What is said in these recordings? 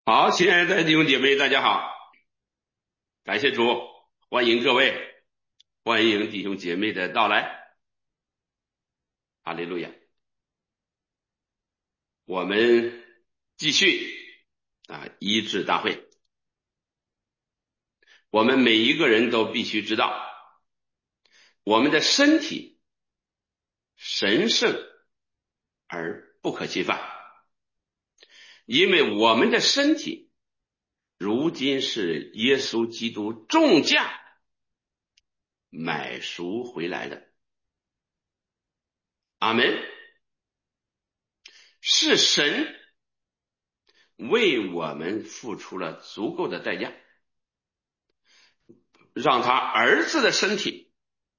好，亲爱的弟兄姐妹，大家好，感谢主，欢迎各位，欢迎弟兄姐妹的到来，哈利路亚！我们继续医治大会，我们每一个人都必须知道，我们的身体神圣而不可侵犯，因为我们的身体如今是耶稣基督重价买赎回来的，阿门。是神为我们付出了足够的代价，让他儿子的身体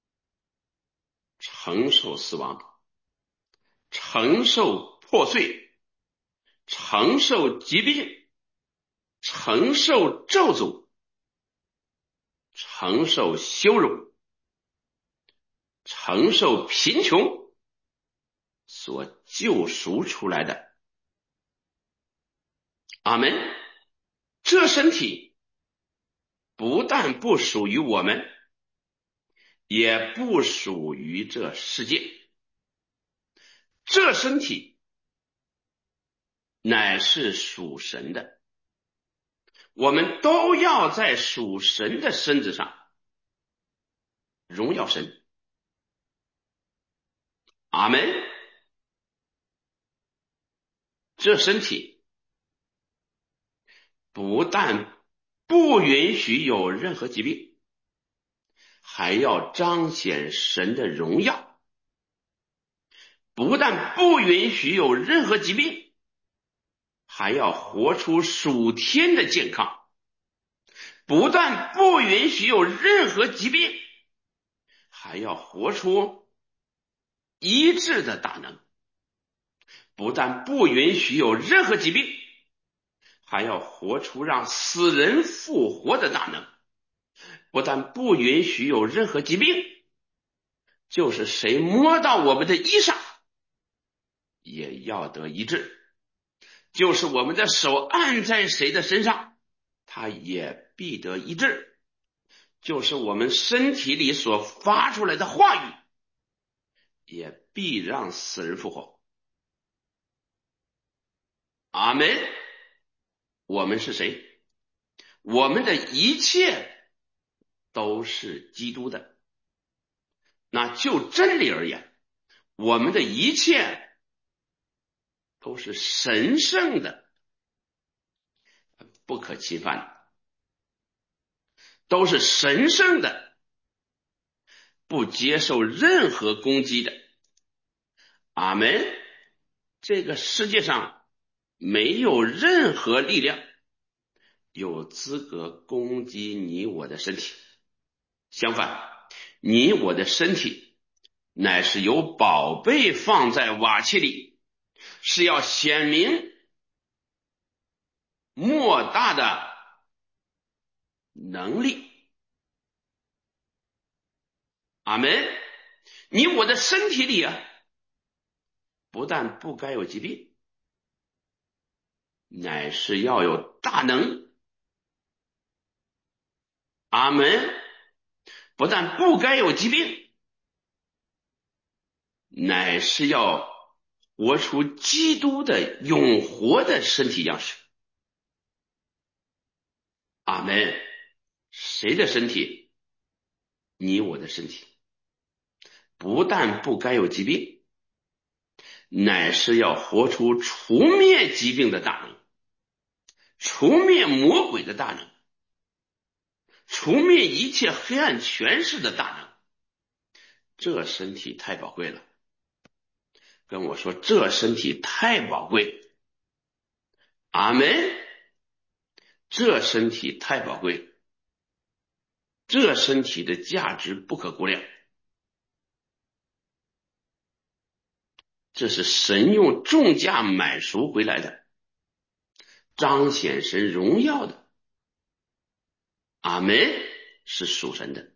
承受死亡，承受破碎，承受疾病，承受咒诅，承受羞辱，承受贫穷所救赎出来的。阿门。这身体不但不属于我们，也不属于这世界，这身体乃是属神的，我们都要在属神的身子上荣耀神。阿门。这身体不但不允许有任何疾病，还要彰显神的荣耀。不但不允许有任何疾病，还要活出属天的健康。不但不允许有任何疾病，还要活出医治的大能。不但不允许有任何疾病，还要活出让死人复活的大能。不但不允许有任何疾病，就是谁摸到我们的衣裳也要得医治，就是我们的手按在谁的身上，他也必得医治，就是我们身体里所发出来的话语也必让死人复活。阿门。我们是谁？我们的一切都是基督的。那就真理而言，我们的一切都是神圣的，不可侵犯的，都是神圣的，不接受任何攻击的。阿门。这个世界上没有任何力量有资格攻击你我的身体，相反，你我的身体乃是由宝贝放在瓦器里，是要显明莫大的能力。阿门。你我的身体里不但不该有疾病，乃是要有大能。阿门。不但不该有疾病，乃是要活出基督的永活的身体样式。阿门。谁的身体？你我的身体。不但不该有疾病，乃是要活出除灭疾病的大能，除灭魔鬼的大能，除灭一切黑暗权势的大能。这身体太宝贵了，跟我说这身体太宝贵。阿门。这身体太宝贵，这身体的价值不可估量，这是神用重价买赎回来的，彰显神荣耀的。阿门。是属神的。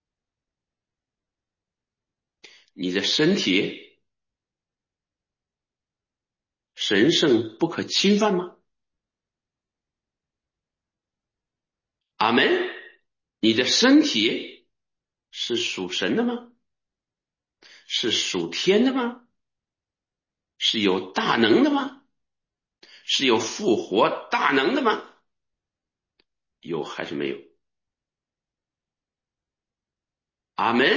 你的身体神圣不可侵犯吗？ 阿门。你的身体是属神的吗？是属天的吗？是有大能的吗？是有复活大能的吗？有还是没有？阿门。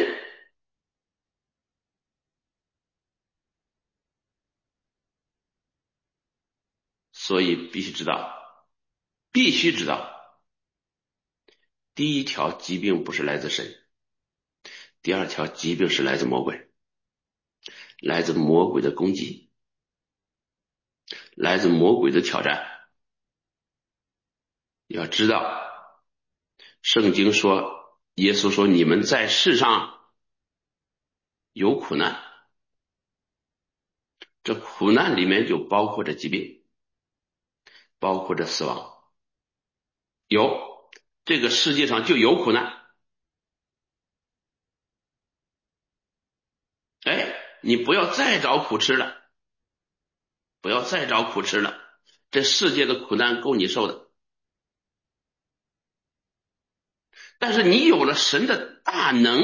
所以必须知道，第一条疾病不是来自神，第二条疾病是来自魔鬼，来自魔鬼的攻击，来自魔鬼的挑战。要知道，圣经说，耶稣说，你们在世上有苦难，这苦难里面就包括着疾病，包括着死亡。有，这个世界上就有苦难。哎，你不要再找苦吃了，不要再找苦吃了，这世界的苦难够你受的。但是你有了神的大能，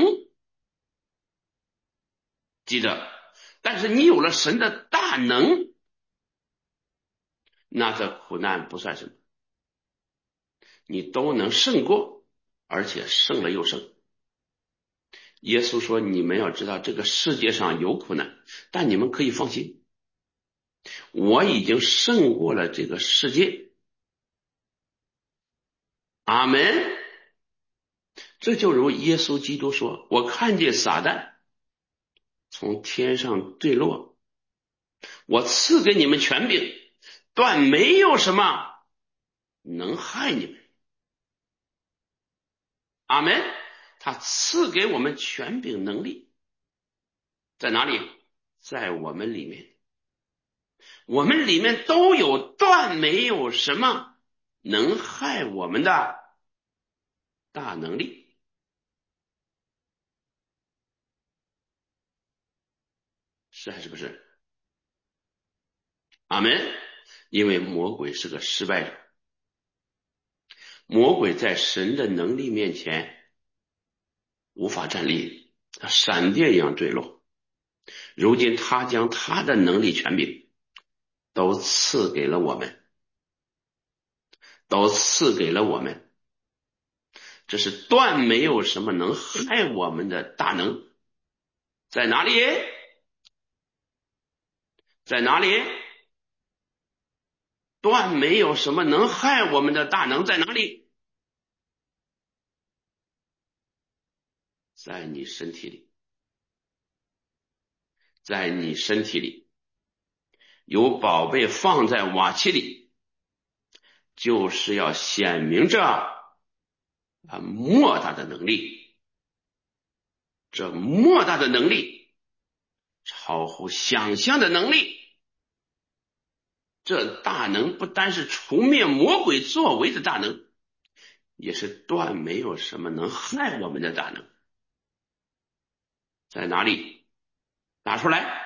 记着，但是你有了神的大能，那这苦难不算什么，你都能胜过，而且胜了又胜。耶稣说，你们要知道这个世界上有苦难，但你们可以放心，我已经胜过了这个世界。阿门。这就如耶稣基督说，我看见撒旦从天上坠落，我赐给你们权柄，断没有什么能害你们。阿门。他赐给我们权柄能力，在哪里？在我们里面，我们里面都有，断没有什么能害我们的大能力。是还是不是？阿门。因为魔鬼是个失败者，魔鬼在神的能力面前无法站立，他闪电一样坠落。如今他将他的能力权柄都赐给了我们，都赐给了我们。这是断没有什么能害我们的大能。在哪里？在哪里？断没有什么能害我们的大能在哪里？在你身体里，在你身体里有宝贝放在瓦器里，就是要显明这莫大的能力。这莫大的能力超乎想象的能力，这大能不单是除灭魔鬼作为的大能，也是断没有什么能害我们的大能。在哪里？拿出来。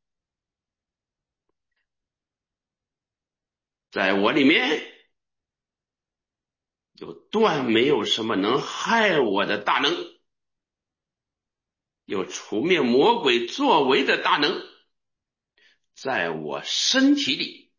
在我里面有断没有什么能害我的大能，有除灭魔鬼作为的大能，在我身体里。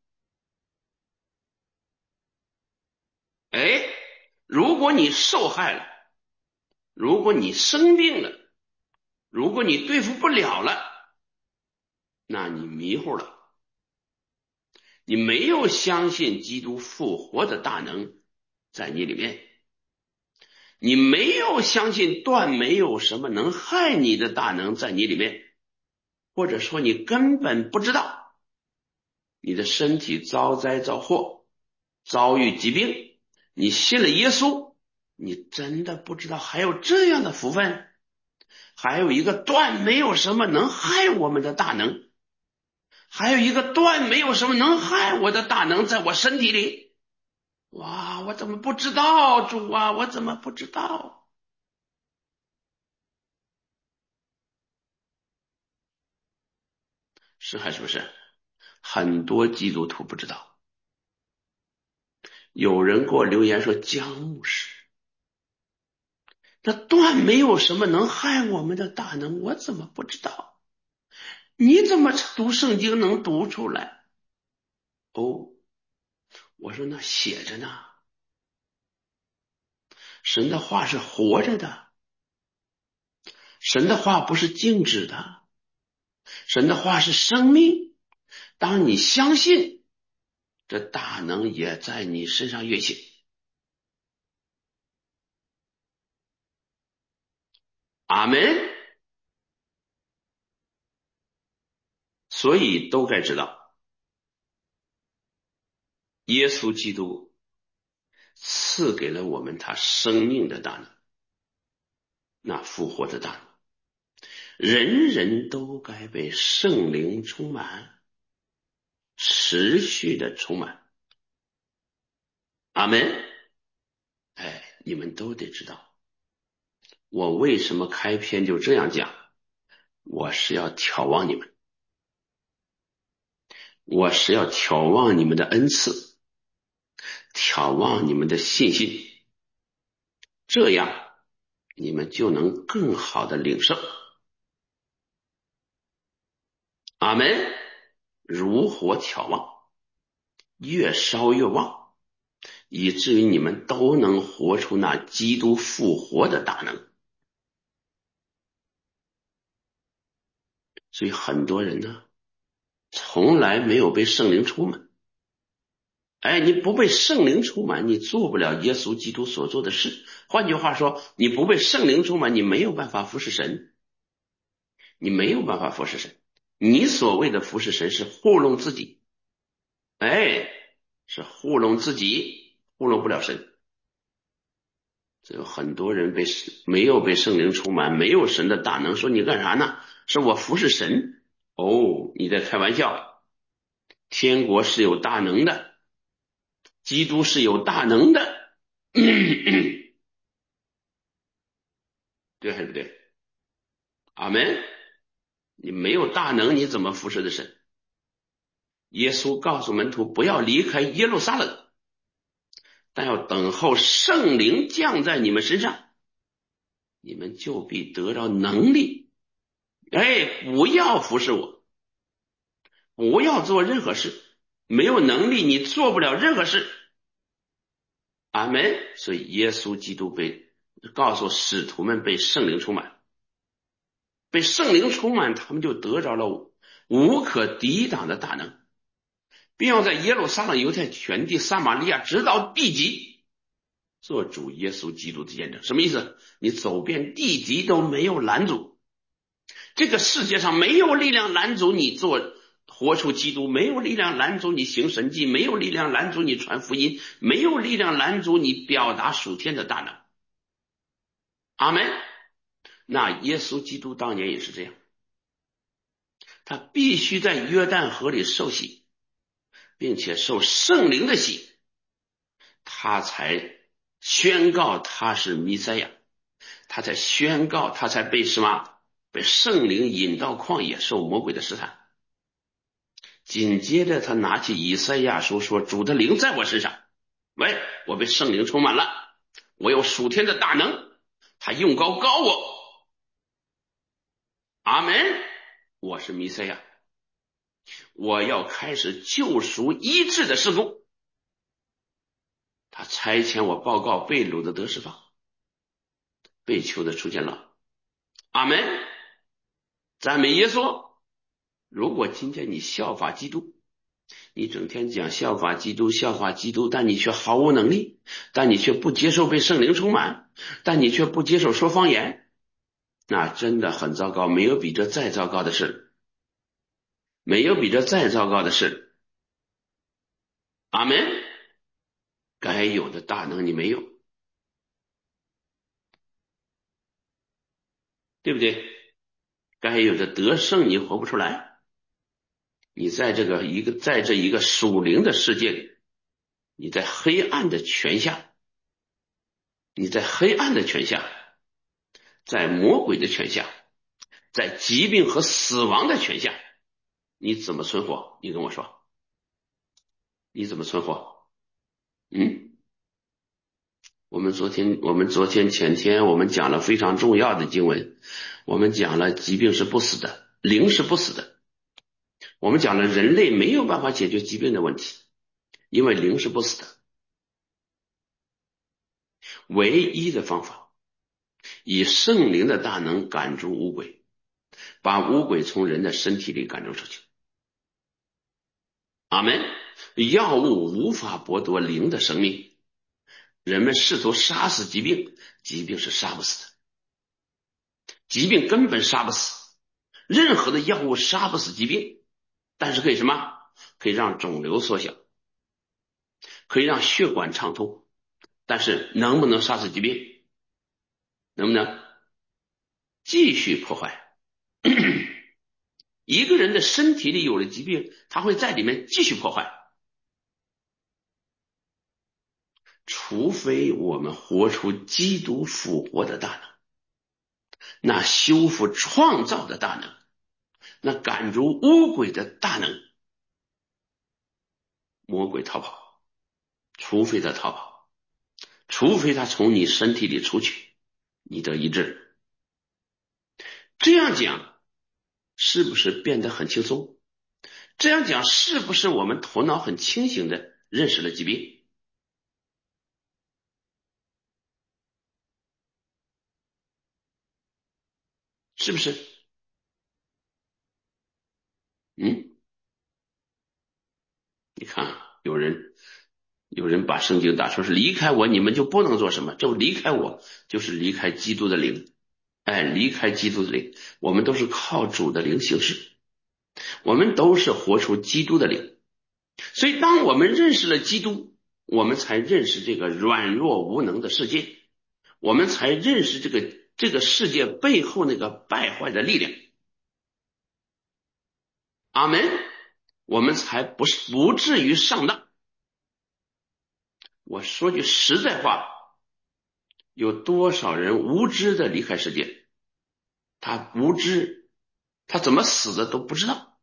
哎，如果你受害了，如果你生病了，如果你对付不了了，那你迷糊了，你没有相信基督复活的大能在你里面，你没有相信断没有什么能害你的大能在你里面，或者说你根本不知道你的身体遭灾遭祸，遭遇疾病，你信了耶稣，你真的不知道还有这样的福分，还有一个断没有什么能害我们的大能，还有一个断没有什么能害我的大能在我身体里。哇，我怎么不知道，主啊，我怎么不知道？是还是不是？很多基督徒不知道。有人给我留言说，姜牧师， 那断没有什么能害我们的大能，我怎么不知道？你怎么读圣经能读出来？哦，我说那写着呢，神的话是活着的，神的话不是静止的，神的话是生命。当你相信，这大能也在你身上运行。阿门。所以都该知道，耶稣基督赐给了我们他生命的大能，那复活的大能，人人都该被圣灵充满，持续的充满。阿门。哎，你们都得知道，我为什么开篇就这样讲，我是要眺望你们，我是要眺望你们的恩赐，眺望你们的信心，这样你们就能更好的领受。阿门。如火眺望，越烧越旺，以至于你们都能活出那基督复活的大能。所以很多人呢，从来没有被圣灵充满。哎，你不被圣灵充满，你做不了耶稣基督所做的事。换句话说，你不被圣灵充满，你没有办法服侍神，你没有办法服侍神。你所谓的服侍神是糊弄自己，哎，是糊弄自己，糊弄不了神。这有很多人没有被圣灵充满，没有神的大能，说你干啥呢？是我服侍神。哦，你在开玩笑。天国是有大能的，基督是有大能的。对还是不对？阿门。你没有大能，你怎么服侍的神？耶稣告诉门徒不要离开耶路撒冷，但要等候圣灵降在你们身上，你们就必得着能力。哎，不要服侍我，不要做任何事，没有能力你做不了任何事。阿门。所以耶稣基督告诉使徒们被圣灵充满，被圣灵充满，他们就得着了无可抵挡的大能，并要在耶路撒冷、犹太全地、撒玛利亚直到地极做主耶稣基督的见证。什么意思？你走遍地极都没有拦阻，这个世界上没有力量拦阻你活出基督，没有力量拦阻你行神迹，没有力量拦阻你传福音，没有力量拦阻你表达属天的大能。阿门。那耶稣基督当年也是这样，他必须在约旦河里受洗，并且受圣灵的洗，他才宣告他是弥赛亚，他才宣告他才被什么？被圣灵引到旷野受魔鬼的试探。紧接着他拿起以赛亚书说，主的灵在我身上，喂，我被圣灵充满了，我有属天的大能，他用膏膏我。阿门。我是弥赛亚，我要开始救赎医治的事工。他差遣我报告被掳的得释放，被囚的出监牢。阿门。赞美耶稣。如果今天你效法基督，你整天讲效法基督，效法基督，但你却毫无能力，但你却不接受被圣灵充满，但你却不接受说方言，那真的很糟糕。没有比这再糟糕的事，没有比这再糟糕的事。阿门。该有的大能你没有，对不对？该有的得胜你活不出来。你在这一个属灵的世界里，你在黑暗的权下，你在黑暗的权下，在魔鬼的权下，在疾病和死亡的权下，你怎么存活？你跟我说，你怎么存活？嗯， 前天我们讲了非常重要的经文，我们讲了疾病是不死的，灵是不死的。我们讲了人类没有办法解决疾病的问题，因为灵是不死的。唯一的方法，以圣灵的大能赶逐污鬼，把污鬼从人的身体里赶逐出去。阿们。药物无法剥夺灵的生命，人们试图杀死疾病，疾病是杀不死的，疾病根本杀不死，任何的药物杀不死疾病，但是可以什么？可以让肿瘤缩小，可以让血管畅通，但是能不能杀死疾病？能不能继续破坏？一个人的身体里有了疾病，他会在里面继续破坏，除非我们活出基督复活的大能，那修复创造的大能，那赶逐污鬼的大能，魔鬼逃跑，除非他逃跑，除非他从你身体里出去，你得医治。这样讲是不是变得很轻松？这样讲是不是我们头脑很清醒的认识了疾病？是不是？你看有人把圣经打出是离开我你们就不能做什么，就离开我就是离开基督的灵。离开基督的灵，我们都是靠主的灵行事，我们都是活出基督的灵。所以当我们认识了基督，我们才认识这个软弱无能的世界，我们才认识这个世界背后那个败坏的力量。阿们。我们才不至于上当。我说句实在话，有多少人无知的离开世界？他无知，他怎么死的都不知道。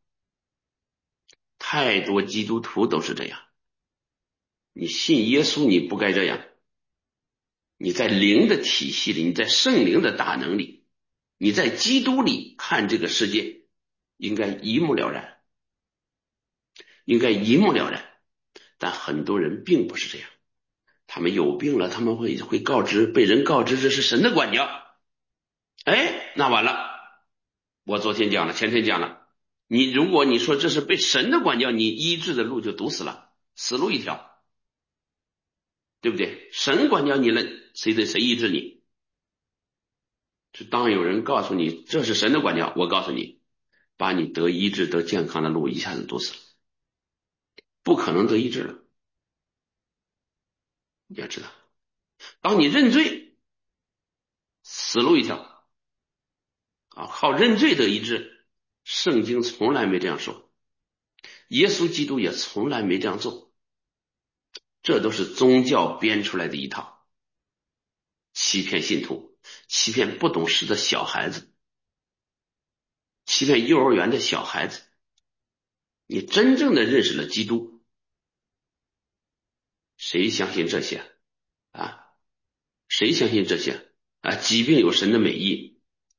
太多基督徒都是这样。你信耶稣，你不该这样。你在灵的体系里，你在圣灵的大能里，你在基督里看这个世界，应该一目了然，应该一目了然。但很多人并不是这样，他们有病了，他们会被人告知这是神的管教。那完了。我昨天讲了，前天讲了，如果你说这是被神的管教，你医治的路就堵死了，死路一条，对不对？神管教你了，谁医治你？就当有人告诉你这是神的管教，我告诉你，把你得医治得健康的路一下子堵死了，不可能得医治了。你要知道，当你认罪，死路一条靠认罪得医治，圣经从来没这样说，耶稣基督也从来没这样做，这都是宗教编出来的一套，欺骗信徒，欺骗不懂事的小孩子，欺骗幼儿园的小孩子。你真正的认识了基督，谁相信这些啊？谁相信这些疾病有神的美意？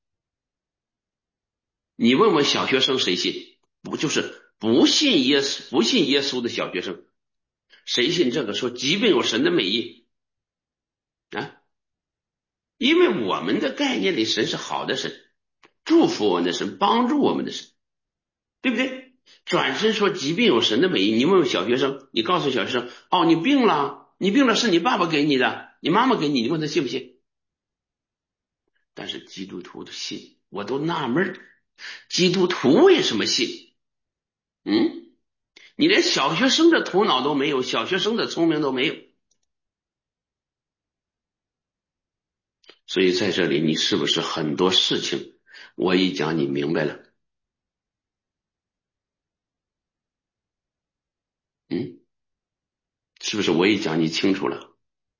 你问问小学生谁信？不就是不信耶稣的小学生，谁信这个说疾病有神的美意啊？因为我们的概念里，神是好的神，祝福我们的神，帮助我们的神，对不对？转身说疾病有神的美意，你问问小学生，你告诉小学生，你病了，你病了是你爸爸给你的，你妈妈给你，你问他信不信？但是基督徒的信，我都纳闷基督徒为什么信？你连小学生的头脑都没有，小学生的聪明都没有。所以在这里，你是不是很多事情我一讲你明白了？是不是我一讲你清楚了？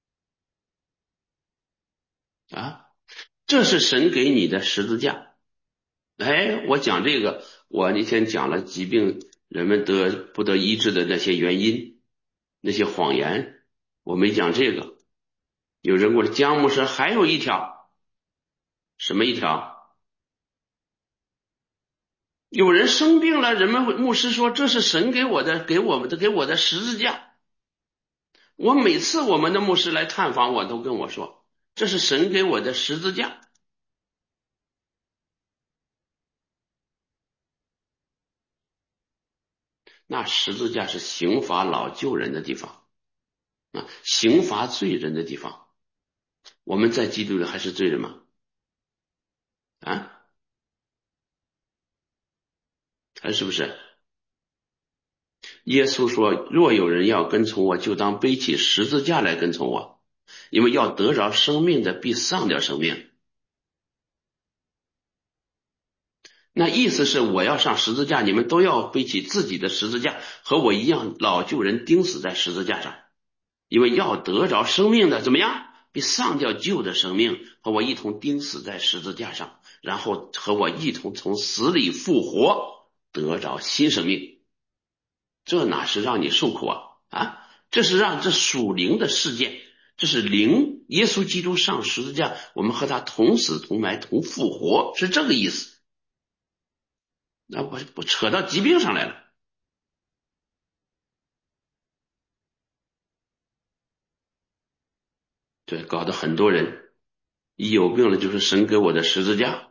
这是神给你的十字架。我讲这个，我那天讲了疾病人们不得医治的那些原因，那些谎言，我没讲这个。 有人问姜牧师还有一条，什么一条？有人生病了，牧师说这是神给我的十字架。每次我们的牧师来探访我都跟我说，这是神给我的十字架。那十字架是刑罚老旧人的地方啊，刑罚罪人的地方。我们在基督里还是罪人吗？啊，还是不是？耶稣说，若有人要跟从我，就当背起十字架来跟从我，因为要得着生命的必丧掉生命。那意思是我要上十字架，你们都要背起自己的十字架，和我一样老旧人钉死在十字架上，因为要得着生命的怎么样？必丧掉旧的生命，和我一同钉死在十字架上，然后和我一同从死里复活，得着新生命。这哪是让你受苦啊？这是让这属灵的事件，这是灵，耶稣基督上十字架，我们和他同死同埋同复活，是这个意思。那我扯到疾病上来了。对，搞得很多人一有病了就是神给我的十字架。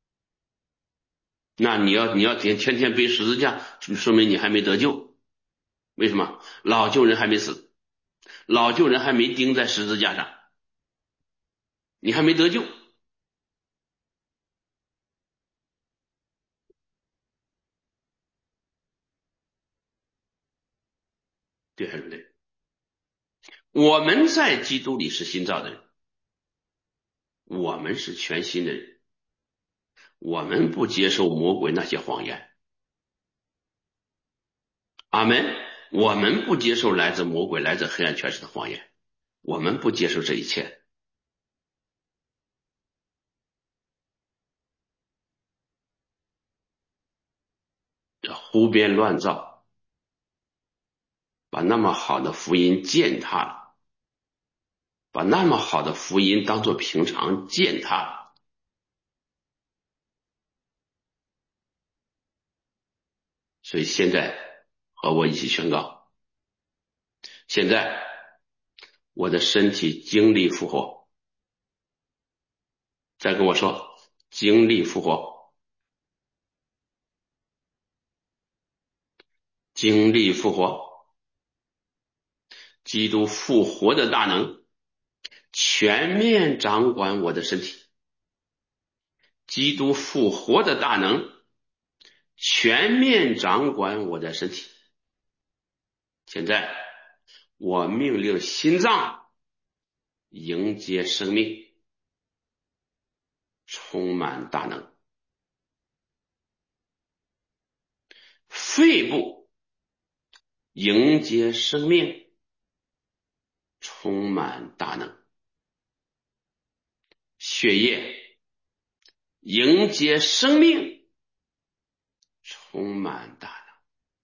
那你要天天背十字架，就说明你还没得救。为什么？老旧人还没死，老旧人还没钉在十字架上，你还没得救。对还是不对？我们在基督里是新造的人，我们是全新的人，我们不接受魔鬼那些谎言。阿门。我们不接受来自魔鬼、来自黑暗权势的谎言，我们不接受这一切。胡编乱造，把那么好的福音践踏了，把那么好的福音当作平常践踏了。所以现在和我一起宣告，现在我的身体经历复活。再跟我说，经历复活，经历复活。基督复活的大能全面掌管我的身体，基督复活的大能全面掌管我的身体。现在我命令心脏迎接生命，充满大能；肺部迎接生命，充满大能；血液迎接生命，充满大能；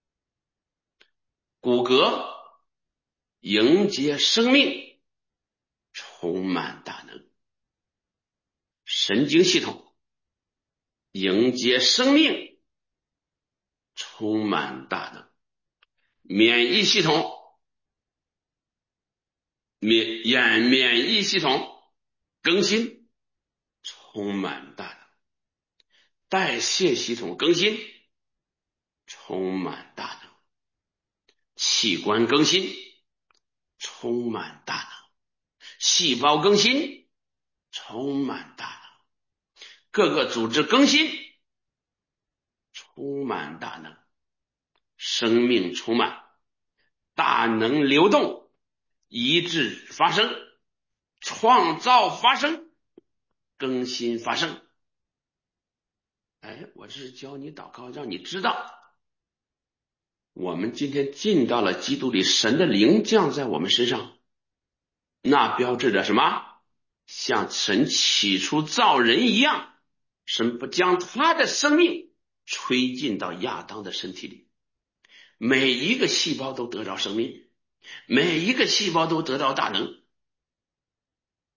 骨骼迎接生命，充满大能；神经系统迎接生命，充满大能；免疫系统更新，充满大能；代谢系统更新，充满大能；器官更新，充满大能；细胞更新，充满大能；各个组织更新，充满大能；生命充满，大能流动，医治发生，创造发生，更新发生。我这是教你祷告，让你知道我们今天进到了基督里，神的灵降在我们身上，那标志着什么？像神起初造人一样，神不将他的生命吹进到亚当的身体里，每一个细胞都得到生命，每一个细胞都得到大能。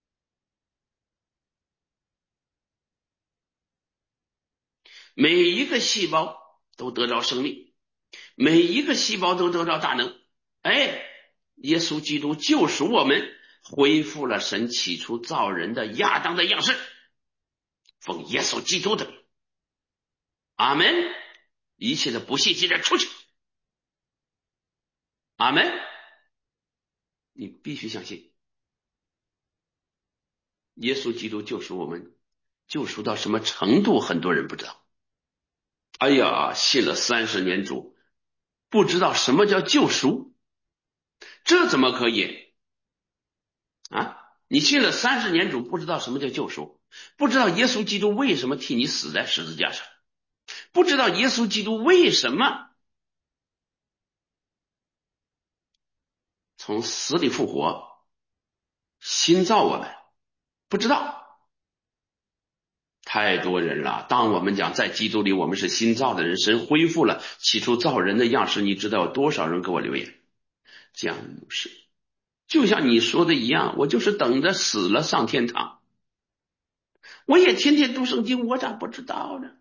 每一个细胞都得着生命，每一个细胞都得着大能。哎，耶稣基督救赎我们，恢复了神起初造人的亚当的样式。奉耶稣基督的名，阿门。一切的不信即然出去。阿门。你必须相信，耶稣基督救赎我们，救赎到什么程度，很多人不知道。哎呀，信了30年主，不知道什么叫救赎，这怎么可以啊？你信了30年主，不知道什么叫救赎，不知道耶稣基督为什么替你死在十字架上，不知道耶稣基督为什么从死里复活，新造我们，不知道。太多人了。当我们讲在基督里我们是新造的人，神恢复了起初造人的样式，你知道有多少人给我留言？姜牧师，就像你说的一样，我就是等着死了上天堂。我也天天读圣经，我咋不知道呢？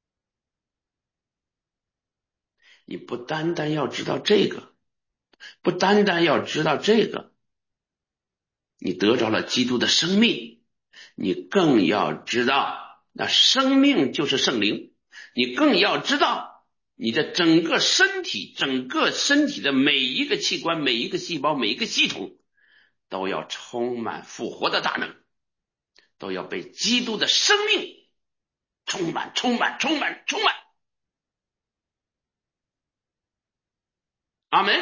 你不单单要知道这个，不单单要知道这个，你得着了基督的生命，你更要知道那生命就是圣灵，你更要知道你的整个身体的每一个器官，每一个细胞，每一个系统都要充满复活的大能，都要被基督的生命充满。阿门。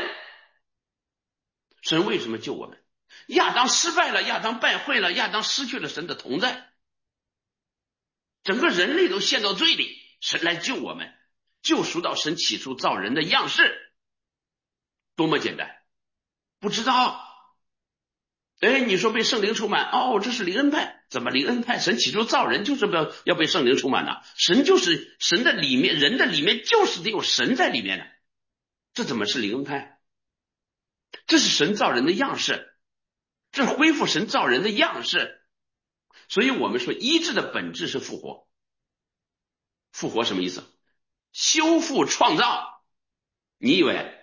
神为什么救我们？亚当失败了，亚当败坏了，亚当失去了神的同在，整个人类都陷到罪里，神来救我们，救赎到神起初造人的样式，多么简单，不知道。哎，你说被圣灵充满，哦，这是灵恩派，怎么灵恩派？神起初造人就是要被圣灵充满的，神就是神的里面，人的里面就是得有神在里面的，这怎么是灵恩派？这是神造人的样式，这是恢复神造人的样式。所以我们说医治的本质是复活。复活什么意思？修复创造。你以为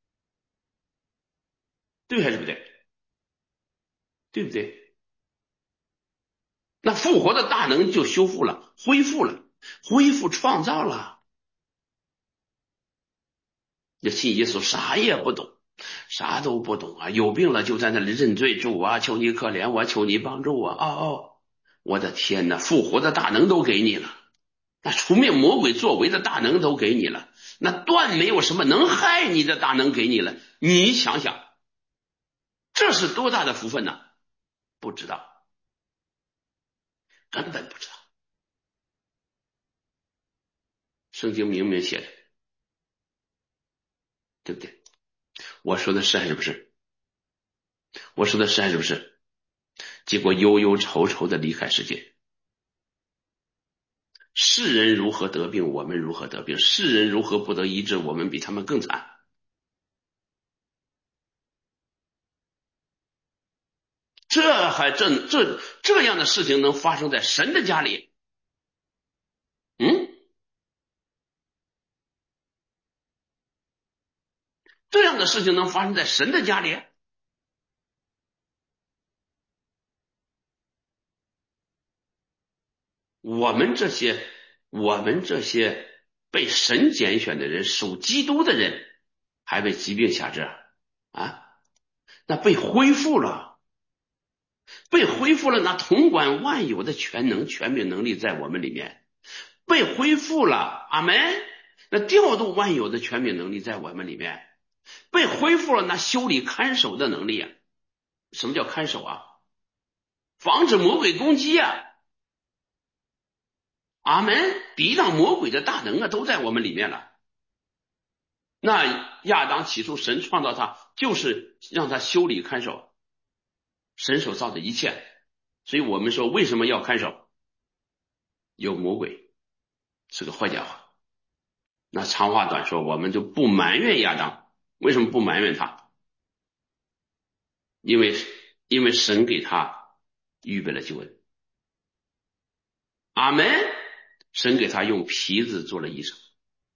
对还是不对？对不对？那复活的大能就修复了，恢复了，恢复创造了。这信耶稣啥也不懂，啥都不懂啊！有病了就在那里认罪，主啊，求你可怜我，求你帮助我。我的天哪，复活的大能都给你了，那除灭魔鬼作为的大能都给你了，那断没有什么能害你的大能给你了。你想想，这是多大的福分呢？不知道，根本不知道。圣经明明写的，对不对？我说的是还是不是？我说的是还是不是？结果忧忧愁愁的离开世界。世人如何得病，我们如何得病；世人如何不得医治，我们比他们更惨。这样的事情能发生在神的家里？这样的事情能发生在神的家里？我们这些被神拣选的人，属基督的人，还被疾病辖制啊？那被恢复了，那统管万有的全能、权柄能力在我们里面，被恢复了，阿门。那调度万有的权柄能力在我们里面，被恢复了，那修理看守的能力啊。什么叫看守啊？防止魔鬼攻击啊，阿门。抵挡魔鬼的大能啊，都在我们里面了。那亚当起初神创造他，就是让他修理看守神所造的一切。所以我们说为什么要看守？有魔鬼是个坏家伙。那长话短说，我们就不埋怨亚当。为什么不埋怨他？因为神给他预备了救恩。阿门。 神给他用皮子做了衣裳，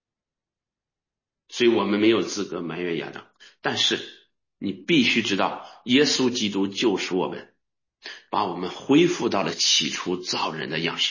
所以我们没有资格埋怨亚当。但是你必须知道，耶稣基督救赎我们，把我们恢复到了起初造人的样式。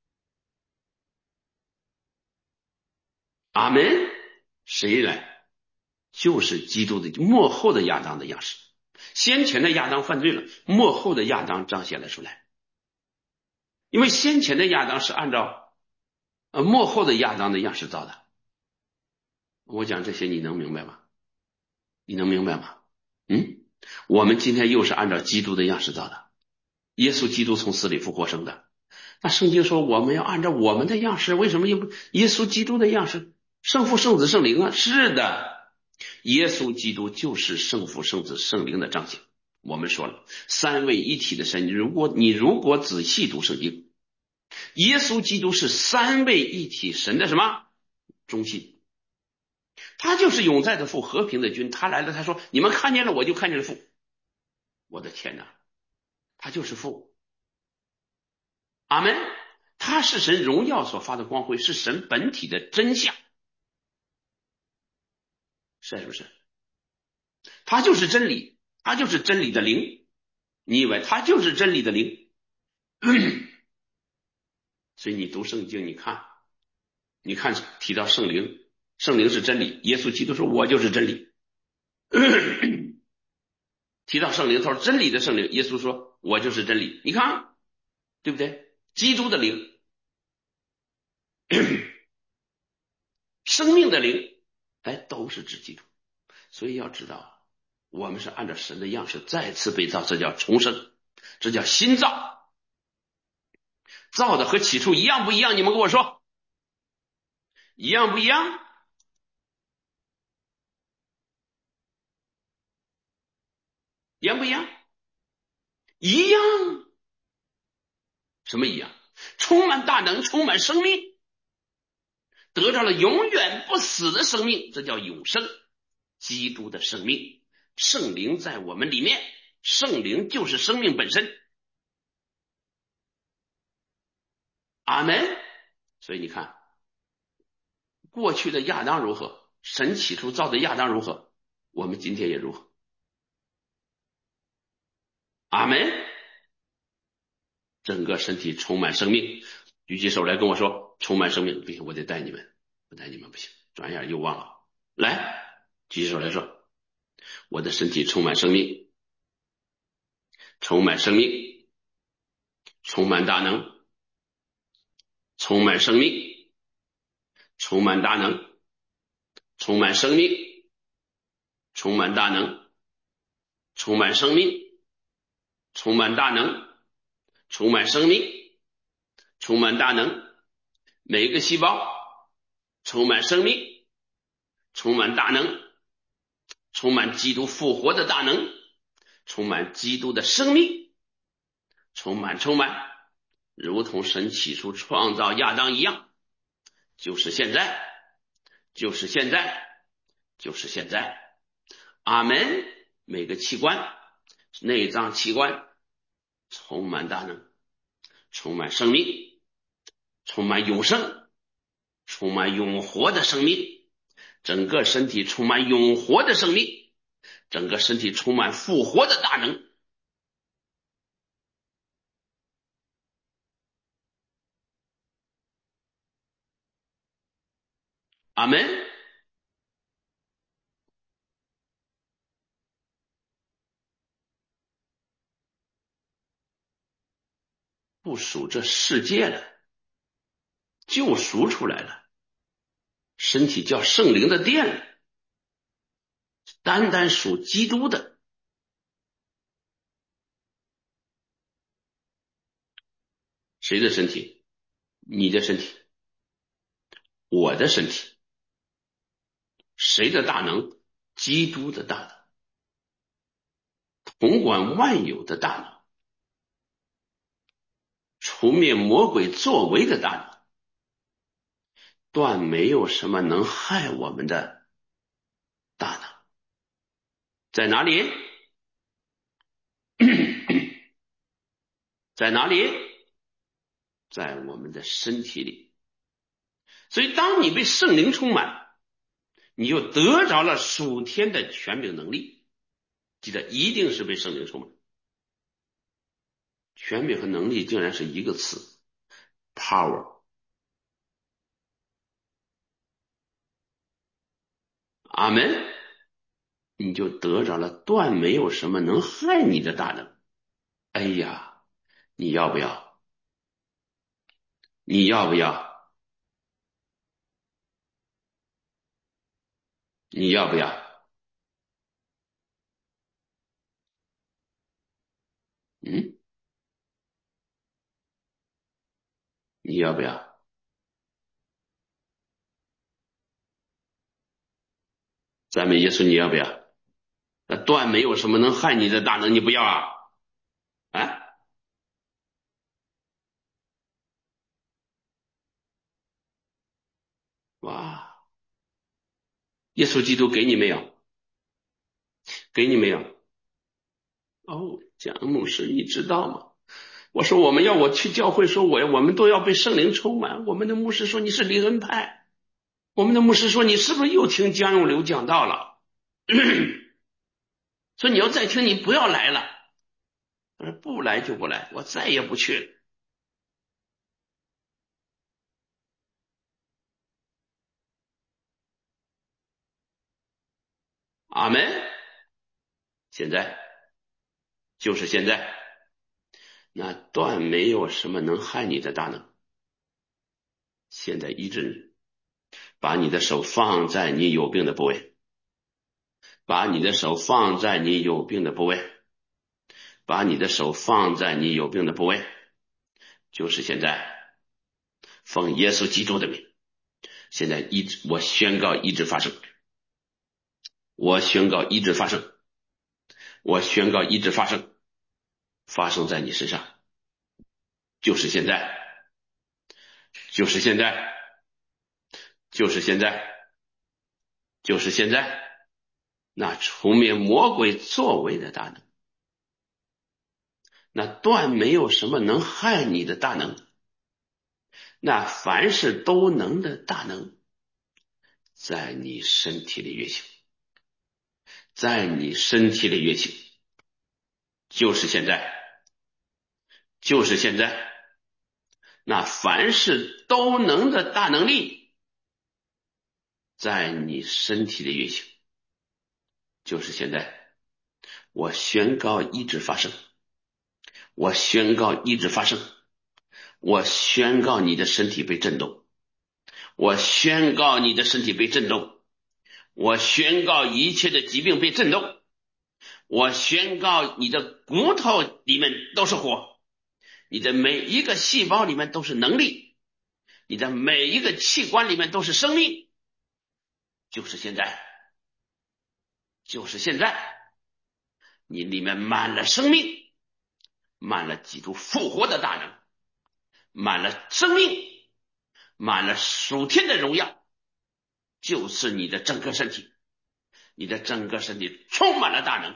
阿门。谁来？就是基督的末后的亚当的样式。先前的亚当犯罪了，末后的亚当彰显了出来。因为先前的亚当是按照末后的亚当的样式造的。我讲这些你能明白吗？你能明白吗？我们今天又是按照基督的样式造的，耶稣基督从死里复活生的。那圣经说我们要按照我们的样式，为什么耶稣基督的样式？圣父、圣子、圣灵啊，是的，耶稣基督就是圣父、圣子、圣灵的彰显。我们说了，三位一体的神，如果仔细读圣经，耶稣基督是三位一体神的什么中心？他就是永在的父，和平的君。他来了，他说：“你们看见了，我就看见了父。”我的天哪，他就是父。阿门。他是神荣耀所发的光辉，是神本体的真相，是不是？他就是真理，他就是真理的灵。你以为他就是真理的灵？所以你读圣经，你看提到圣灵，圣灵是真理，耶稣基督说：“我就是真理。”提到圣灵，他说：“真理的圣灵。”耶稣说：“我就是真理。”你看，对不对？基督的灵，生命的灵，都是指基督。所以要知道，我们是按照神的样式再次被造，这叫重生，这叫新造。造的和起初一样不一样？你们跟我说，一样不一样？一样不一样？一样。什么一样？充满大能，充满生命，得到了永远不死的生命，这叫永生。基督的生命，圣灵在我们里面，圣灵就是生命本身。阿门。所以你看，过去的亚当如何，神起初造的亚当如何，我们今天也如何。阿门。整个身体充满生命。举起手来跟我说充满生命。不行，我得带你们，不带你们不行，转眼又忘了。来，举起手来说，我的身体充满生命，充满生命，充满大能，充满生命，充满大能，充满生命，充满大能，充满生命，充满大能，充满生命，充满大能。每一个细胞充满生命，充满大能，充满基督复活的大能，充满基督的生命，充满，如同神起初创造亚当一样，就是现在，就是现在，就是现在。阿门。每个器官，内脏器官充满大能，充满生命，充满永生，充满永活的生命，整个身体充满永活的生命，整个身体充满复活的大能。阿门。不属这世界了，救赎出来了，身体叫圣灵的殿了，单单属基督的。谁的身体？你的身体，我的身体。谁的大能？基督的大能，统管万有的大能，除灭魔鬼作为的大能，断没有什么能害我们的大能。在哪里？在哪里？在我们的身体里。 所以当你被圣灵充满，你就得着了属天的权柄能力。记得一定是被圣灵充满。权柄和能力竟然是一个词 ，power。阿门。你就得着了断没有什么能害你的大能。哎呀，你要不要？你要不要？你要不要？嗯，你要不要？赞美耶稣，你要不要？那断没有什么能害你的大能，你不要啊？啊，哇！耶稣基督给你没有？给你没有？哦，蒋牧师，你知道吗？我说我去教会说我们都要被圣灵充满。我们的牧师说你是灵恩派。我们的牧师说你是不是又听江永流讲道了？说你要再听你不要来了。他说不来就不来，我再也不去了。阿门。现在就是现在，那断没有什么能害你的大能。现在医治你，把你的手放在你有病的部位，把你的手放在你有病的部位，把你的手放在你有病的部位，就是现在，奉耶稣基督的名，现在医治，我宣告医治发生，我宣告医治发生，我宣告医治发生，发生在你身上，就是现在，就是现在，就是现在，就是现在，那除灭魔鬼作为的大能，那断没有什么能害你的大能，那凡事都能的大能，在你身体里运行，在你身体里运行，就是现在，就是现在，那凡事都能的大能力，在你身体里运行，就是现在。我宣告医治发生，我宣告医治发生，我宣告你的身体被震动，我宣告你的身体被震动，我宣告一切的疾病被震动，我宣告你的骨头里面都是火，你的每一个细胞里面都是能力，你的每一个器官里面都是生命，就是现在，就是现在，你里面满了生命，满了基督复活的大能，满了生命，满了属天的荣耀，就是你的整个身体，你的整个身体充满了大能，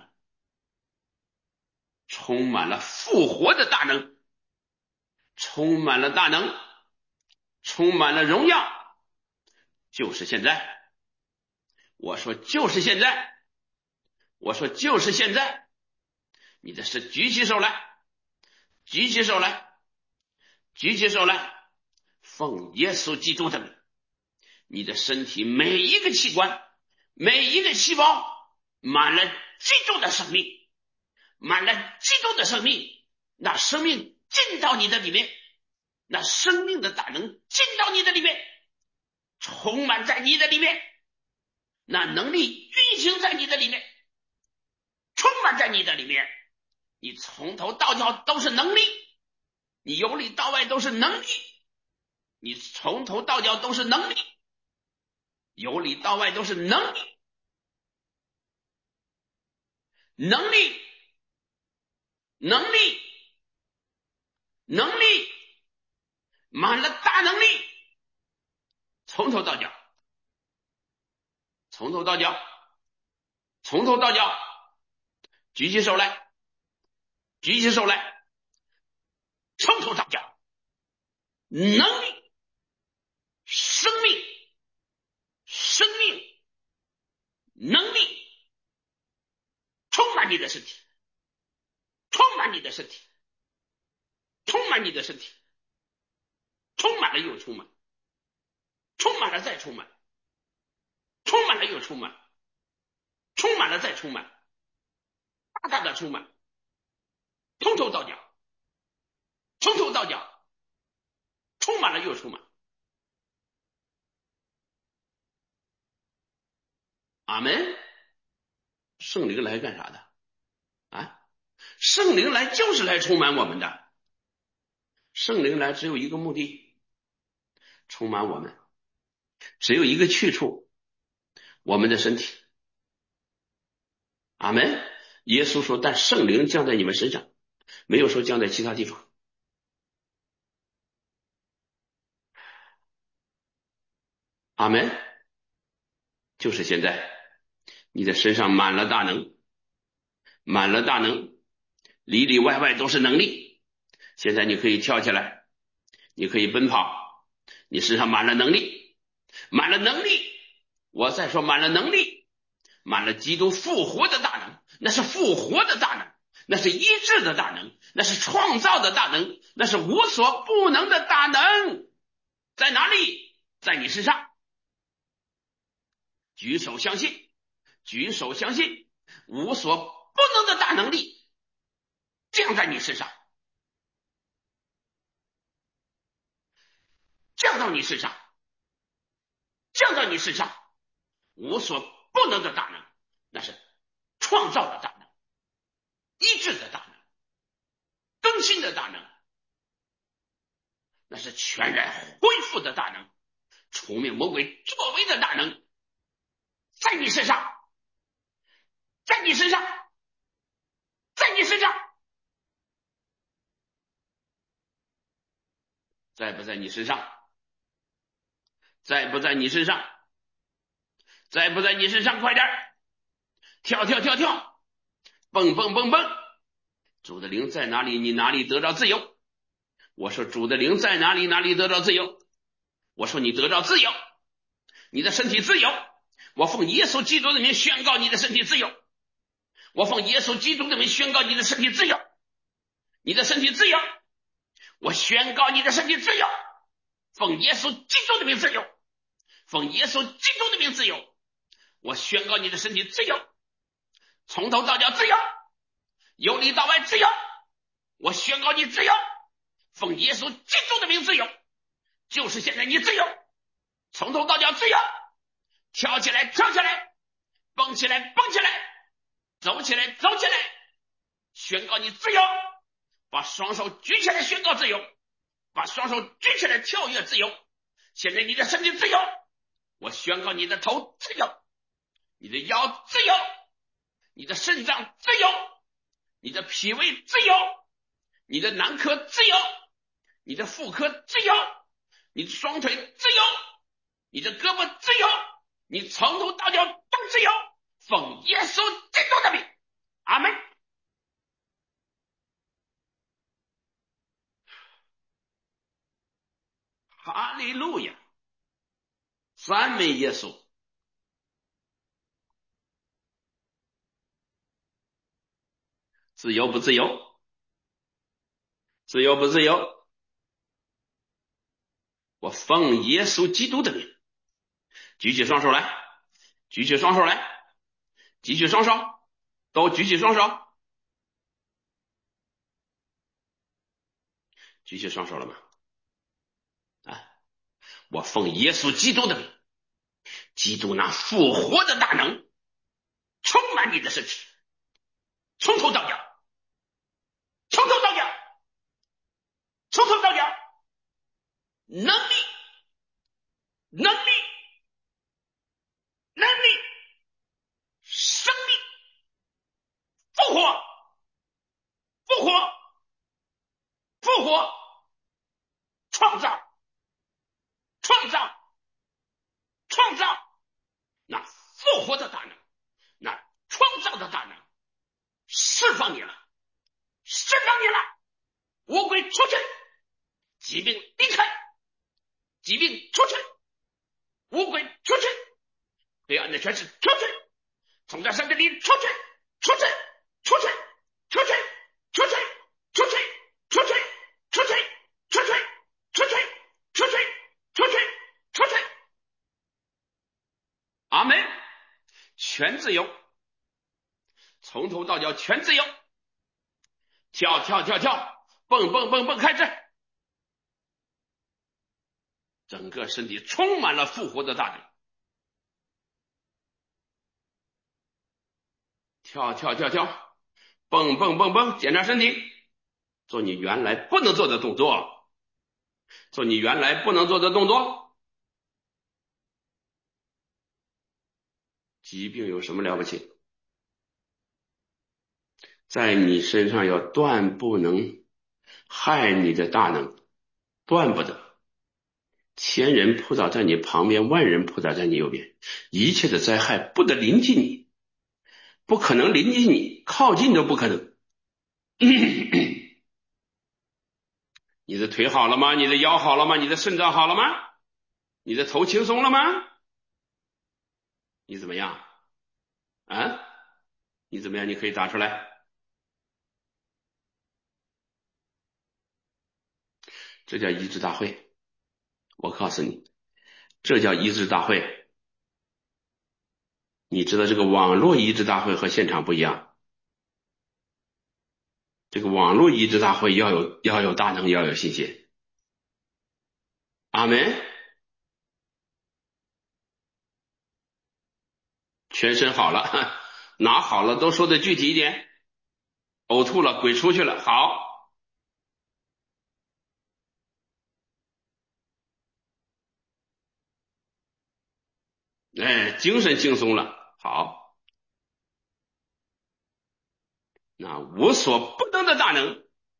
充满了复活的大能，充满了大能，充满了荣耀，就是现在。我说就是现在，我说就是现在。你的是举起手来，举起手来，举起手来，奉耶稣基督的名，你的身体每一个器官，每一个细胞满了基督的生命，满了基督的生命，那生命进到你的里面，那生命的大能进到你的里面，充满在你的里面，那能力运行在你的里面，充满在你的里面，你从头到脚都是能力，你由里到外都是能力，你从头到脚都是能力，由里到外都是能力，能力，能力，能力，满了大能力，从头到脚，从头到脚，从头到脚，举起手来，举起手来，从头到脚，能力，生能力充满你的身体，充满你的身体，充满你的身体，充满了又充满，充满了再充满，充满了又充满，充满了再充满，大大的充满，从头到脚，从头到脚，充满了又充满。阿门。圣灵来干啥的啊？圣灵来就是来充满我们的。圣灵来只有一个目的，充满我们，只有一个去处，我们的身体。阿门。耶稣说，但圣灵降在你们身上，没有说降在其他地方。阿门。就是现在你的身上满了大能，满了大能，里里外外都是能力。现在你可以跳起来，你可以奔跑，你身上满了能力，满了能力。我再说满了能力，满了基督复活的大能，那是复活的大能，那是医治的大能，那是创造的大能，那是无所不能的大能。在哪里？在你身上。举手相信，举手相信，无所不能的大能力降在你身上，降到你身上，降到你身上，无所不能的大能，那是创造的大能，医治的大能，更新的大能，那是全然恢复的大能，除灭魔鬼作为的大能，在你身上，在你身上，在你身上。在不在你身上？在不在你身上？在不在你身上？快点跳跳跳跳，蹦蹦蹦蹦。主的灵在哪里，你哪里得到自由。我说主的灵在哪里，哪里得到自由。我说你得到自由，你的身体自由。我奉耶稣基督的名宣告你的身体自由。我奉耶稣基督的名宣告你的身体自由，你的身体自由。我宣告你的身体自由，奉耶稣基督的名自由，奉耶稣基督的名自由。我宣告你的身体自由，从头到脚自由，由里到外自由。我宣告你自由，奉耶稣基督的名自由，就是现在你自由，从头到脚自由，跳起来跳起来，蹦起来蹦起来，走起来走起来，宣告你自由。把双手举起来宣告自由，把双手举起来跳跃自由。现在你的身体自由，我宣告你的头自由，你的腰自由，你的肾脏自由，你的脾胃自由，你的男科自由，你的妇科自由，你的双腿自由，你的胳膊自由，你从头到脚都自由，奉耶稣基督的名。阿门。哈利路亚，赞美耶稣。自由不自由？自由不自由？我奉耶稣基督的名，举起双手来，举起双手来，举起双手，都举起双手，举起双手了吗？啊！我奉耶稣基督的名，基督那复活的大能充满你的身体，从头到脚，从头到脚，从头到脚，能力，能力，能力，生命，复活，复活，复活，创造，创造，创造，那复活的大能，那创造的大能，释放你了，释放你了，魔鬼出去，疾病离开，疾病出去，魔鬼出去，黑暗的权势出去， 从这身体里出去，出去，出去，出去，出去，出去，出去，出去，出去，出去，出去，出去，出去。阿门。全自由，从头到脚全自由，跳跳跳跳，蹦蹦蹦蹦，开始。整个身体充满了复活的大能。跳跳跳跳，蹦蹦蹦蹦，检查身体，做你原来不能做的动作，做你原来不能做的动作。疾病有什么了不起？在你身上要断不能害你的大能，断不得。千人扑倒在你旁边，万人扑倒在你右边，一切的灾害不得临近你，不可能临近你，靠近都不可能。你的腿好了吗？你的腰好了吗？你的肾脏好了吗？你的头轻松了吗？你怎么样啊？你怎么样？你可以打出来。这叫医治大会。我告诉你，这叫医治大会。你知道这个网络医治大会和现场不一样。这个网络医治大会要有大能，要有信心。阿门。全身好了，哪好了都说的具体一点。呕吐了，鬼出去了，好。哎，精神轻松了，好。那无所不能的大能，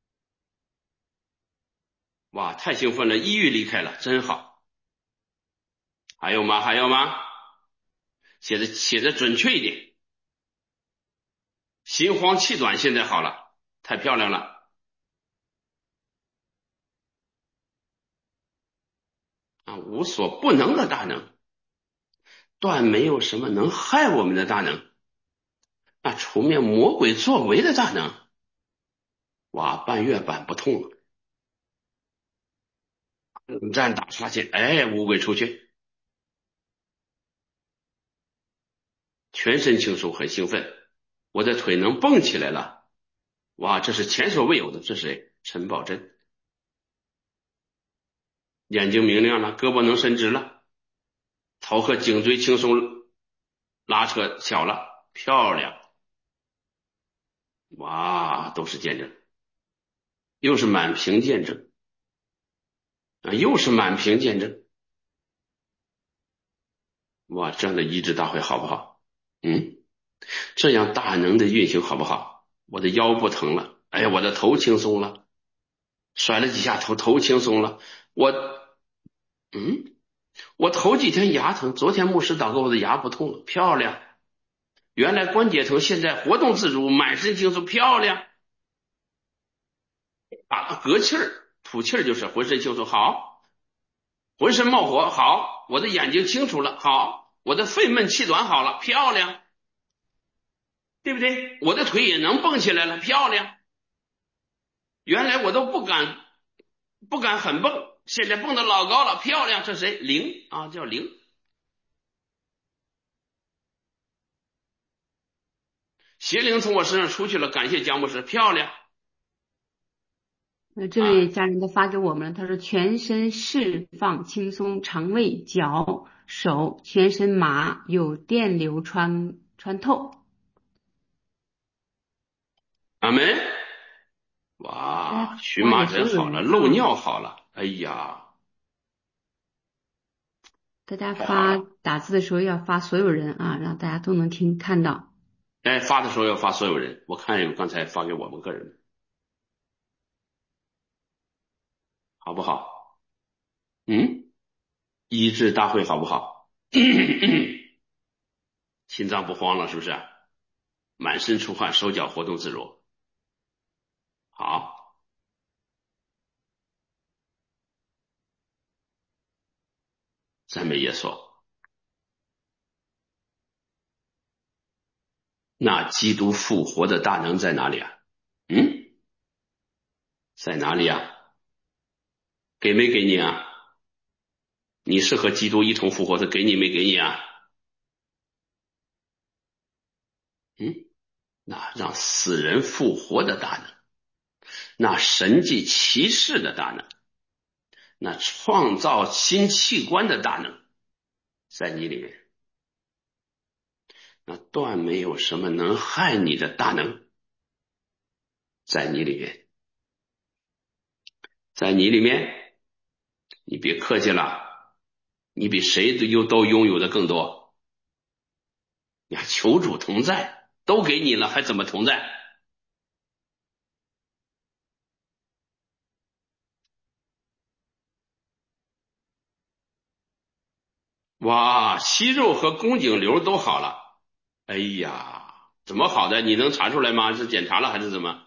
哇，太兴奋了，抑郁离开了，真好。还有吗？还有吗？写的准确一点。心慌气短现在好了，太漂亮了啊！无所不能的大能，断没有什么能害我们的大能，那除灭魔鬼作为的大能，哇，半月板不痛了，冷战打哈欠，哎，乌龟出去，全身轻松，很兴奋，我的腿能蹦起来了，哇，这是前所未有的，这是谁？陈宝珍，眼睛明亮了，胳膊能伸直了，头和颈椎轻松拉扯小了，漂亮，哇，都是见证，又是满屏见证啊，又是满屏见证，哇，这样的医治大会好不好？嗯，这样大能的运行好不好？我的腰不疼了，哎呀，我的头轻松了，甩了几下头轻松了，我嗯，我头几天牙疼，昨天牧师祷告我的牙不痛了，漂亮。原来关节疼，现在活动自如，满身轻松，漂亮。啊，嗝气儿、吐气儿就是浑身轻松，好，浑身冒火，好，我的眼睛清楚了，好，我的肺闷气短好了，漂亮，对不对？我的腿也能蹦起来了，漂亮。原来我都不敢很蹦，现在蹦得老高了，漂亮。这谁？灵啊，叫灵。邪灵从我身上出去了，感谢姜牧师，漂亮这啊。 位家人都发给我们了，他说全身释放轻松，肠胃、脚、手全身麻，有电流穿透。 阿门。 大家哇，荨麻发给所疹好了， 有人漏尿好了，哎呀， 大家太好了。 打字的时候要发所有人啊，让大家都能看到。 哎，发的时候要发所有人，我看有刚才发给我们个人，好不好？嗯，医治大会好不好？心脏不慌了是不是？满身出汗，手脚活动自如。好，赞美耶稣。 那基督复活的大能在哪里啊？在哪里啊？给没给你啊？你是和基督一同复活的，给你没给你啊？那让死人复活的大能，那神迹奇事的大能，那创造新器官的大能，在你里面，那断没有什么能害你的大能，在你里面，在你里面，你别客气了，你比谁都拥有的更多。你还求主同在，都给你了，还怎么同在？哇，息肉和宫颈瘤都好了。哎呀，怎么好的？你能查出来吗？是检查了还是怎么？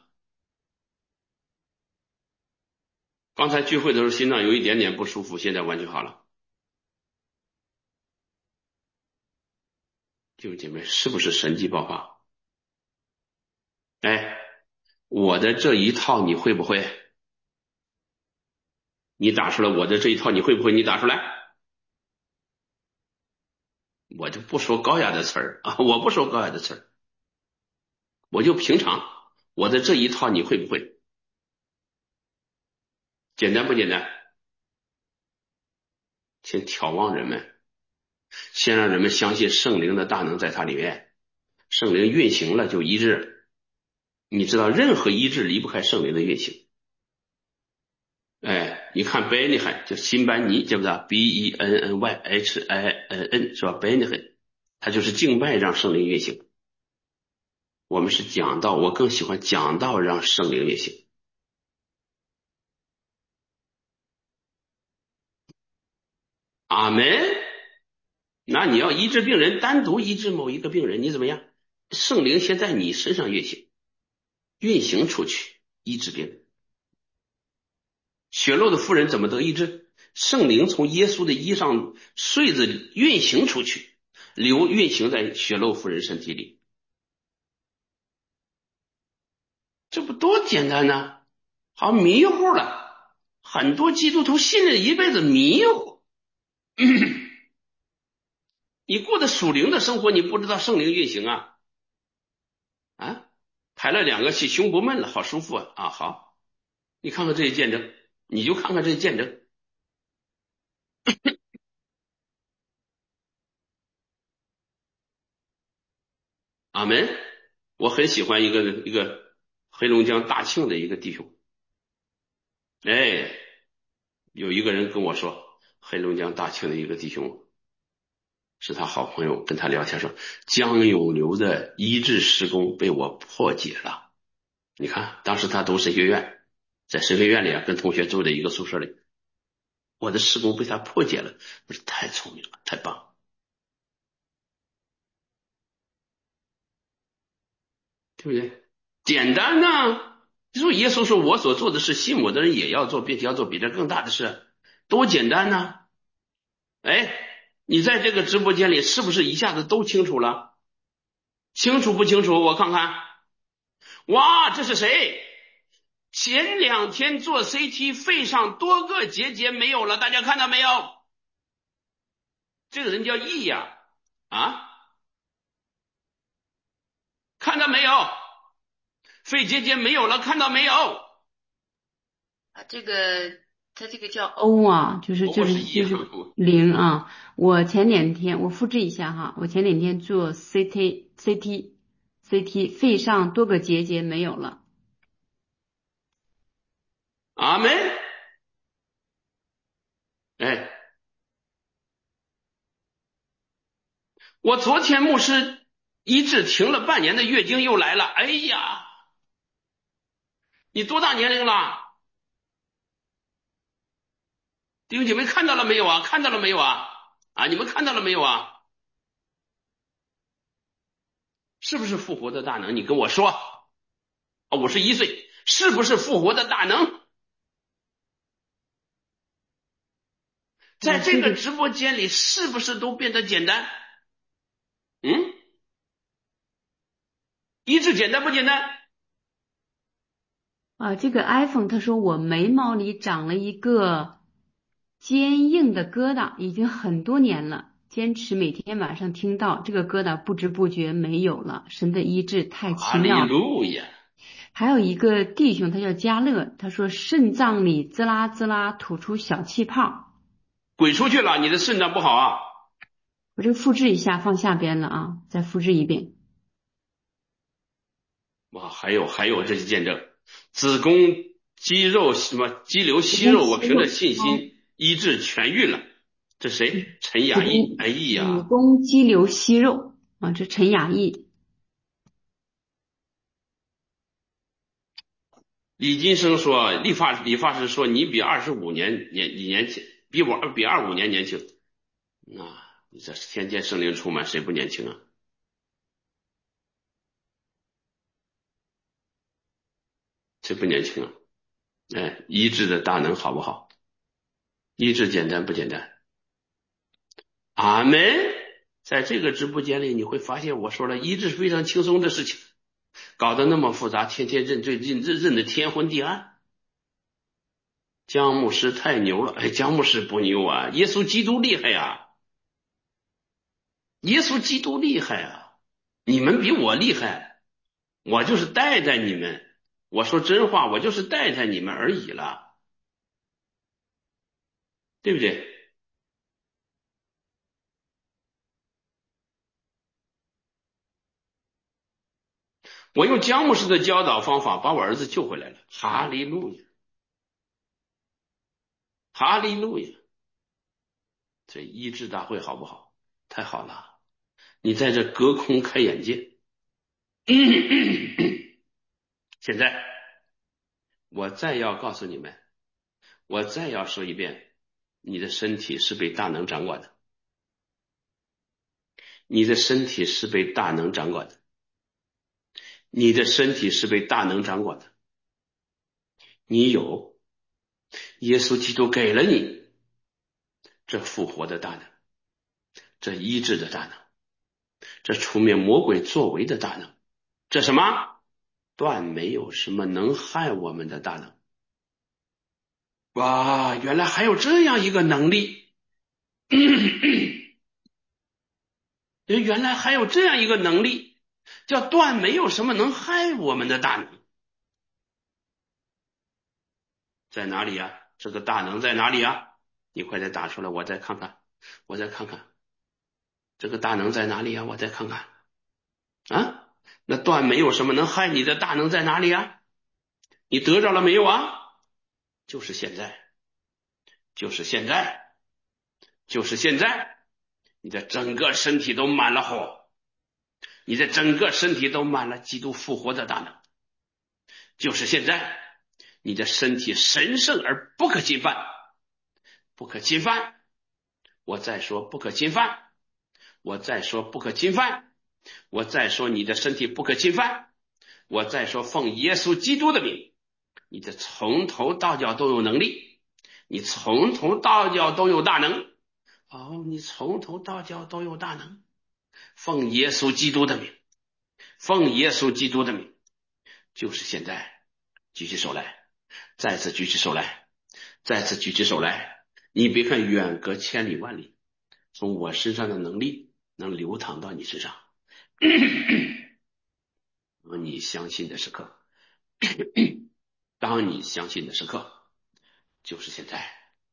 刚才聚会的时候心脏有一点点不舒服，现在完全好了。弟兄姐妹，是不是神迹爆发？哎，我的这一套你会不会？你打出来，我的这一套你会不会？你打出来，我就不说高雅的词儿啊，我不说高雅的词儿，我就平常，我的这一套你会不会？简单不简单？先挑旺人们，先让人们相信圣灵的大能在它里面，圣灵运行了就医治。你知道，任何医治离不开圣灵的运行。哎，你看贝尼汉叫辛班尼，叫不叫 Bennyhin 是吧？贝尼汉，他就是敬拜让圣灵运行。我们是讲道，我更喜欢讲道让圣灵运行。阿门。那你要医治病人，单独医治某一个病人，你怎么样？圣灵先在你身上运行，运行出去医治病人。血漏的妇人怎么得医治？圣灵从耶稣的衣上穗子里运行出去，运行在血漏妇人身体里，这不多简单呢？好迷糊了，很多基督徒信了一辈子迷糊。你过的属灵的生活，你不知道圣灵运行啊？啊，排了2个气，胸不闷了，好舒服啊！啊，好，你看看这些见证，你就看看这些见证。阿门。我很喜欢一个黑龙江大庆的一个弟兄，哎，有一个人跟我说，黑龙江大庆的一个弟兄是他好朋友，跟他聊天说，江永流的医治施工被我破解了。你看，当时他读神学院，在神学院里啊，跟同学住在一个宿舍里，我的施工被他破解了，不是太聪明了，太棒了，对不对？简单呐、你说耶稣说我所做的事，信我的人也要做，并且要做比这更大的事，多简单呐、哎，你在这个直播间里是不是一下子都清楚了？清楚不清楚？我看看。哇，这是谁？前2天做 CT，肺上多个结节没有了，大家看到没有？这个人叫易呀，啊，看到没有？肺结节没有了，看到没有？ 啊，它这个叫 O 啊，就是就我是是就是一行， 零啊。我前两天我复制一下哈，我前两天做 CT 肺上多个结节没有了。 阿门。哎，我昨天牧师医治停了半年的月经又来了，哎呀，你多大年龄了？弟兄姐妹看到了没有啊？看到了没有啊？啊，你们看到了没有啊？是不是复活的大能？你跟我说，啊，51岁，是不是复活的大能？在这这个个直播间里，是不是都变得简单？嗯， 医治简单不简单？ 这个 iPhone 他说我眉毛里长了一个坚硬的疙瘩，已经很多年了，坚持每天晚上听到这个疙瘩，不知不觉没有了。神的医治太哈利奇妙了。 路亚！ 还有一个弟兄，他叫嘉乐，他说肾脏里滋啦滋啦吐出小气泡。 滚出去了，你的肾脏不好啊！ 我这个复制一下放下边了啊，再复制一遍。 哇，还有这些见证，子宫肌肉什么肌瘤子息肉，我宫息肉， 凭着信心医治痊愈了。这谁？陈子雅意，哎子呀， 宫肌瘤息肉啊，这陈雅意。 李金生说，理发师说你比你年轻，比25年年轻。那你这天天圣灵充满，谁不年轻啊？谁不年轻啊？哎，医治的大能好不好？医治简单不简单？阿门。在这个直播间里，你会发现我说了，医治非常轻松的事情，搞得那么复杂，天天认罪认得天昏地暗。姜牧师太牛了，哎，姜牧师不牛啊，耶稣基督厉害呀，耶稣基督厉害啊，你们比我厉害，我就是带带你们，我说真话，我就是带带你们而已了，对不对？我用姜牧师的教导方法把我儿子救回来了，哈利路亚，哈利路亚！这医治大会好不好？太好了，你在这隔空开眼界。现在我再要告诉你们，我再要说一遍，你的身体是被大能掌管的，你的身体是被大能掌管的，你的身体是被大能掌管的，你有耶稣基督给了你这复活的大能，这医治的大能，这除灭魔鬼作为的大能，这什么？断没有什么能害我们的大能。哇，原来还有这样一个能力，原来还有这样一个能力，叫断没有什么能害我们的大能。在哪里呀？这个大能在哪里呀？你快点打出来，我再看看，我再看看，这个大能在哪里呀？我再看看啊，那断没有什么能害你的大能在哪里呀？你得着了没有啊？就是现在，就是现在，就是现在，你的整个身体都满了火，你的整个身体都满了基督复活的大能，就是现在，你的身体神圣而不可侵犯，不可侵犯。我再说不可侵犯，我再说不可侵犯，我再说你的身体不可侵犯，我再说奉耶稣基督的名，你的从头到脚都有能力，你从头到脚都有大能。哦，你从头到脚都有大能，奉耶稣基督的名，奉耶稣基督的名，就是现在，举起手来，再次举起手来，再次举起手来。你别看远隔千里万里，从我身上的能力能流淌到你身上。当你相信的时刻，当你相信的时刻，就是现在。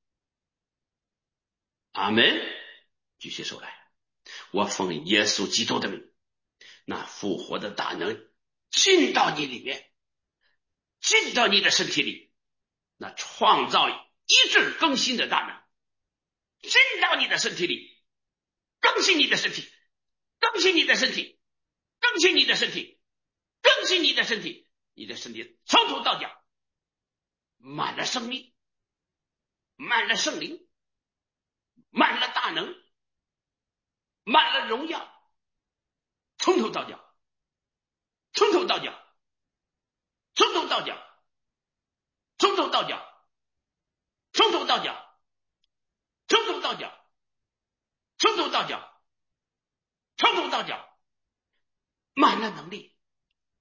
阿门！举起手来，我奉耶稣基督的名，那复活的大能进到你里面，进到你的身体里，那创造医治更新的大能进到你的身体里，更新你的身体，更新你的身体，更新你的身体，更新你的身体，你的身体从头到脚满了生命，满了圣灵，满了大能，满了荣耀，从头到脚，从头到脚，从头到脚，从头到脚，从头到脚，从头到脚，从头到脚，从头到脚，满了能力，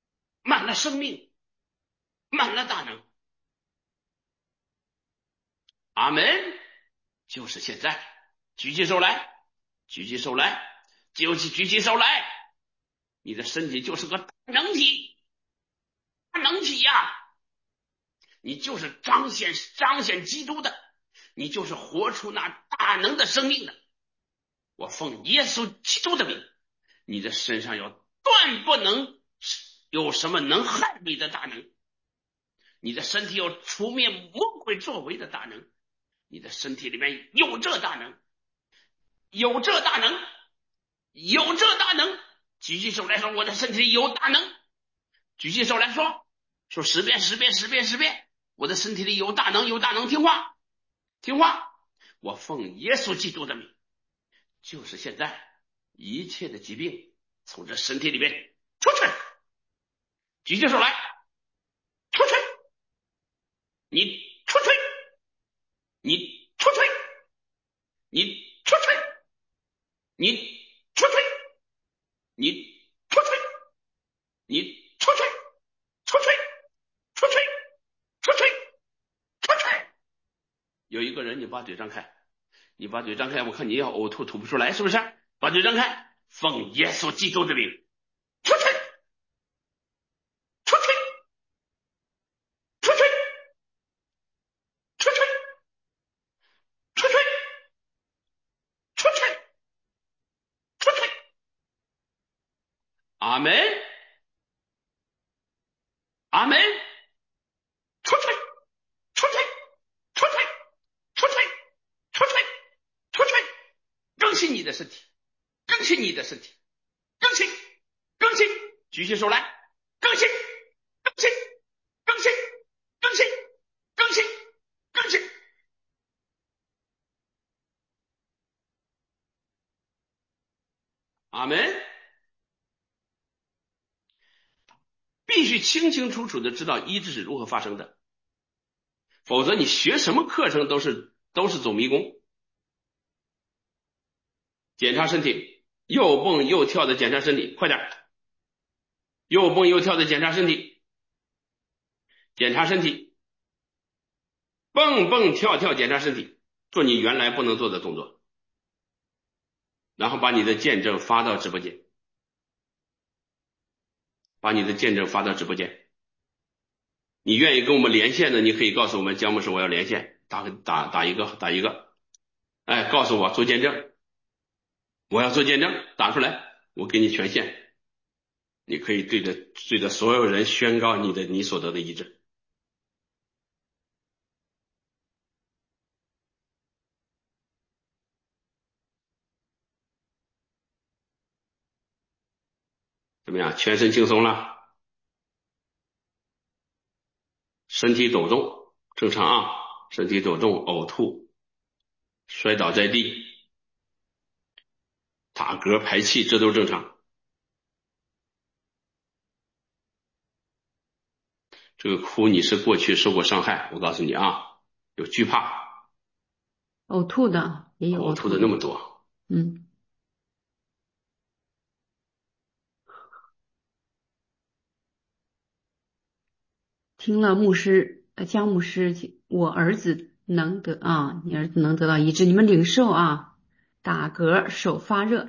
满了生命，满了大能。阿门。就是现在，举起手来，举起手来，就是举起手来。你的身体就是个大能体，大能体呀！你就是彰显基督的，你就是活出那大能的生命的。我奉耶稣基督的名，你的身上要断不能有什么能害你的大能，你的身体要除灭魔鬼作为的大能，你的身体里面有这大能，有这大能，有这大能。举起手来说，我的身体里有大能。举起手来说10遍10遍10遍10遍，我的身体里有大能，有大能。听话听话，我奉耶稣基督的名，就是现在，一切的疾病从这身体里面出去。举起手来，出去，你出去，你出去，你出去，你出去，你出去，你出去，出去，出去，出去，出去。有一个人，你把嘴张开，你把嘴张开，我看你要呕吐吐不出来，是不是？把嘴张开，奉耶稣基督的名，出去，出去，出去，出去，出去，出去，出去。阿门，阿门。出去，出去，出去，出去，出去，出去。更新你的身体，更新你的身体，更新，更新。举起手来，更新，更新，更新，更新，更新，更新。阿门。必须清清楚楚的知道医治是如何发生的，否则你学什么课程都是走迷宫。检查身体，又蹦又跳的检查身体，快点，又蹦又跳的检查身体，检查身体，蹦蹦跳跳检查身体，做你原来不能做的动作，然后把你的见证发到直播间，把你的见证发到直播间。你愿意跟我们连线的，你可以告诉我们姜牧师我要连线，打一个，哎，告诉我做见证，我要做见证，打出来，我给你权限，你可以对着所有人宣告你所得的医治。怎么样？全身轻松了，身体抖动正常啊，身体抖动、呕吐、摔倒在地、打嗝、排气，这都正常。这个哭你是过去受过伤害，我告诉你啊，有惧怕， 呕吐的也有呕吐的那么多。 听了姜牧师，我儿子能得啊，你儿子能得到医治，你们领受啊，打嗝、手发热。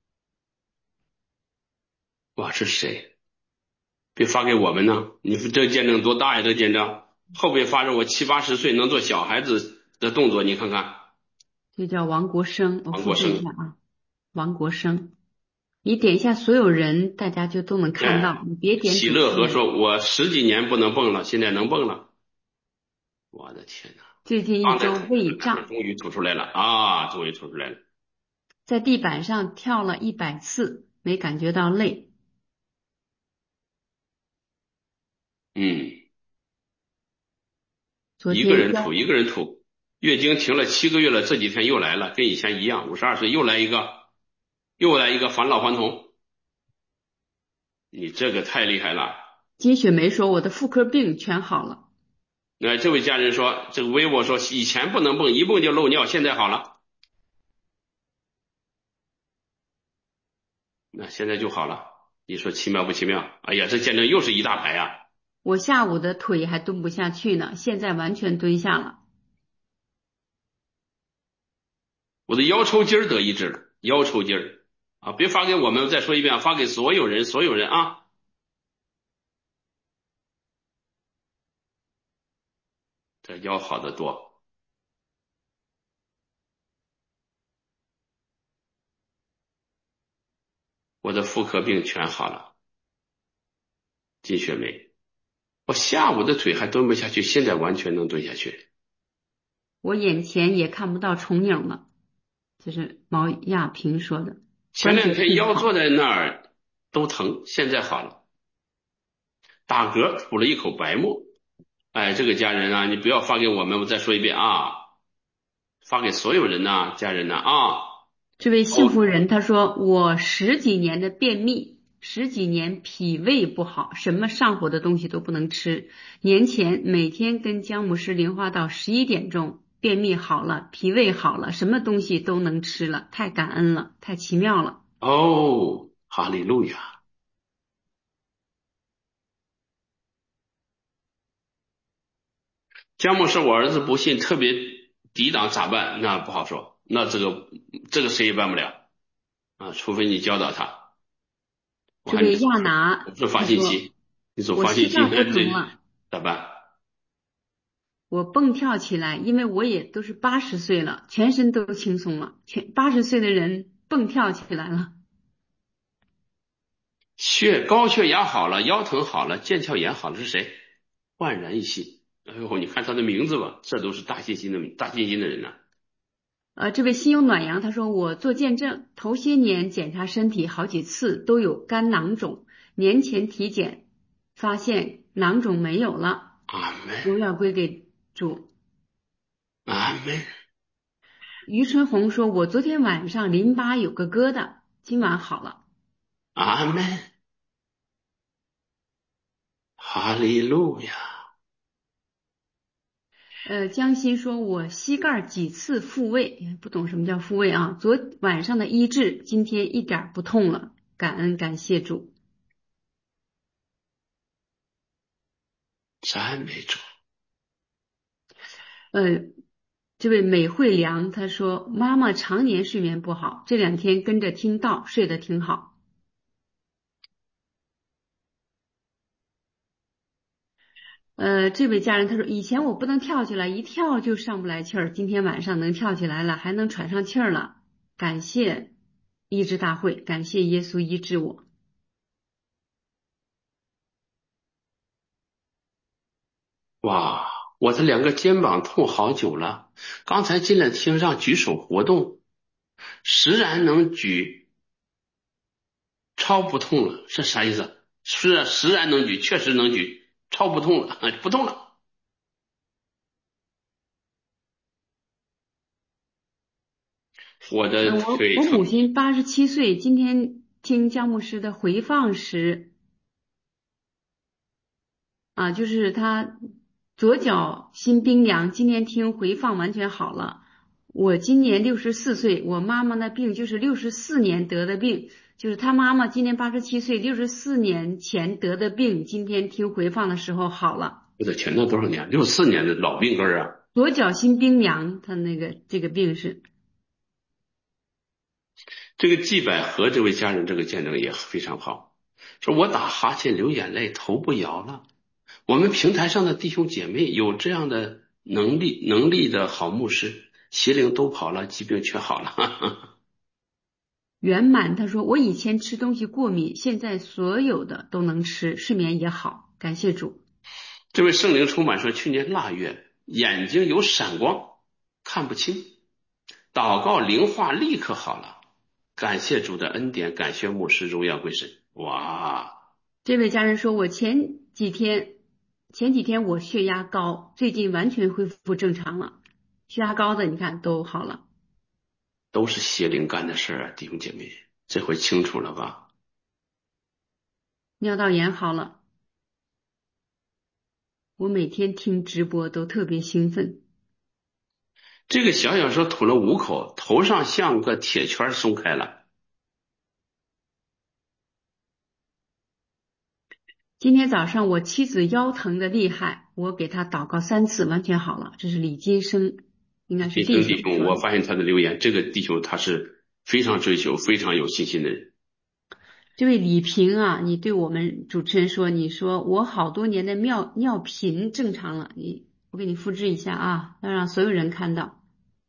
哇，这是谁？别发给我们呢？你这个见证多大呀？这个见证后边发着我70、80岁能做小孩子的动作，你看看。 这叫王国生，我复王国生， 制一下啊，王国生，你点一下所有人，大家就都能看到，你别点喜主持人。 乐和说，我10几年不能蹦了，现在能蹦了。我的天哪！ 最近一周胃胀， 终于吐出来了啊！终于吐出来了。 在地板上跳了100次，没感觉到累。昨一个天人吐，一个人吐。月经停了7个月了，这几天又来了，跟以前一样。52岁又来一个，返老还童。你这个太厉害了。 金雪梅说我的妇科病全好了。 那这位家人说，这个微博说以前不能蹦，一蹦就漏尿，现在好了。那现在就好了。 你说奇妙不奇妙？哎呀，这见证又是一大排啊！ 我下午的腿还蹲不下去呢，现在完全蹲下了。 我的腰抽筋儿得医治了，腰抽筋儿啊！别发给我们，我再说一遍啊，发给所有人，所有人啊！这腰好得多。我的妇科病全好了，金雪梅。我下午的腿还蹲不下去，现在完全能蹲下去。 我眼前也看不到重影了，这是毛亚平说的， 前关节两天挺好。 腰坐在那儿都疼，现在好了，打嗝吐了一口白沫。哎，这个家人啊，你不要发给我们，我再说一遍啊，发给所有人呐、家人呐啊。 这位幸哦福人他说，我十几年的便秘，十几年脾胃不好，什么上火的东西都不能吃。年前每天跟姜母师灵化到11点钟，便秘好了，脾胃好了，什么东西都能吃了，太感恩了，太奇妙了。 哦，哈利路亚。姜母是我儿子不信，特别抵挡咋办？那不好说，那这个谁也办不了啊，除非你教导他。我这位亚还没发，我拿是发他说， 信息，你总我发信息， 膝盖不那这疼了。 咋办？ 我蹦跳起来，因为我也都是80岁了，全身都轻松了。80岁的人蹦跳起来了。 高血压好了，腰疼好了，腱鞘炎好了，是谁？焕然一新。哎呦，你看他的名字吧，这都是大信心的人呐、 这位心有暖阳他说，我做见证，头些年检查身体好几次都有肝囊肿，年前体检发现囊肿没有了， 阿门， 荣耀归给主。 阿门， 于春红说，我昨天晚上淋巴有个疙瘩，今晚好了。 阿门，哈利路亚。 江心说，我膝盖几次复位，不懂什么叫复位啊？昨晚上的医治，今天一点儿不痛了，感恩感谢主。 赞美主。 呃，这位美惠良他说，妈妈常年睡眠不好，这2天跟着听道睡得挺好。这位家人他说，以前我不能跳起来，一跳就上不来气儿，今天晚上能跳起来了，还能喘上气儿了，感谢医治大会，感谢耶稣医治我。 哇，我的两个肩膀痛好久了，刚才进来听让举手活动，实然能举，超不痛了，是啥意思？是啊，实然能举，确实能举，超不痛了，不痛了。我的我腿疼。 母亲87岁，今天听姜牧师的回放时，就是她左脚心冰凉，今天听回放完全好了。我今年64岁，我妈妈的病就是64年得的病，就是她妈妈今年87岁，64年前得的病，今天听回放的时候好了。 我的天，那多少年？64年的老病根儿啊！ 左脚心冰凉，她这个病是。 这个季百合这位家人这个见证也非常好，说我打哈欠流眼泪头不摇了。我们平台上的弟兄姐妹有这样的能力的好牧师，邪灵都跑了，疾病全好了。哈哈。 圆满他说，我以前吃东西过敏，现在所有的都能吃，睡眠也好，感谢主。 这位圣灵充满说，去年腊月眼睛有闪光，看不清，祷告灵化立刻好了，感谢主的恩典，感谢牧师，荣耀归神。哇， 这位家人说，我前几天我血压高，最近完全恢复正常了，血压高的你看都好了。 都是邪灵干的事儿啊，弟兄姐妹，这回清楚了吧？ 尿道炎好了，我每天听直播都特别兴奋。 这个小时候吐了5口，头上像个铁圈松开了。 今天早上我妻子腰疼的厉害，我给她祷告3次，完全好了。这是李金生，应该是弟兄弟兄， 说的。 我发现他的留言，这个弟兄他是非常追求、非常有信心的人。 这位李平啊，你对我们主持人说，你说我好多年的尿频正常了，我给你复制一下啊，要让所有人看到。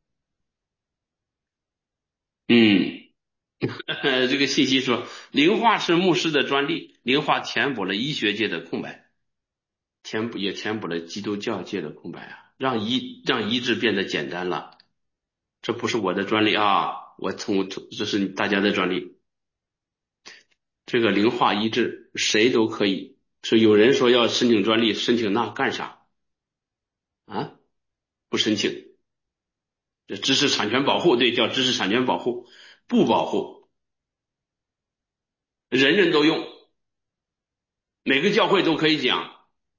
这个信息说，灵化是牧师的专利，灵化填补了医学界的空白，也填补了基督教界的空白啊，让医治变得简单了。这不是我的专利啊，这是大家的专利。这个灵化医治谁都可以，是有人说要申请专利，申请那干啥啊？不申请，这知识产权保护，对，叫知识产权保护，不保护，人人都用，每个教会都可以讲。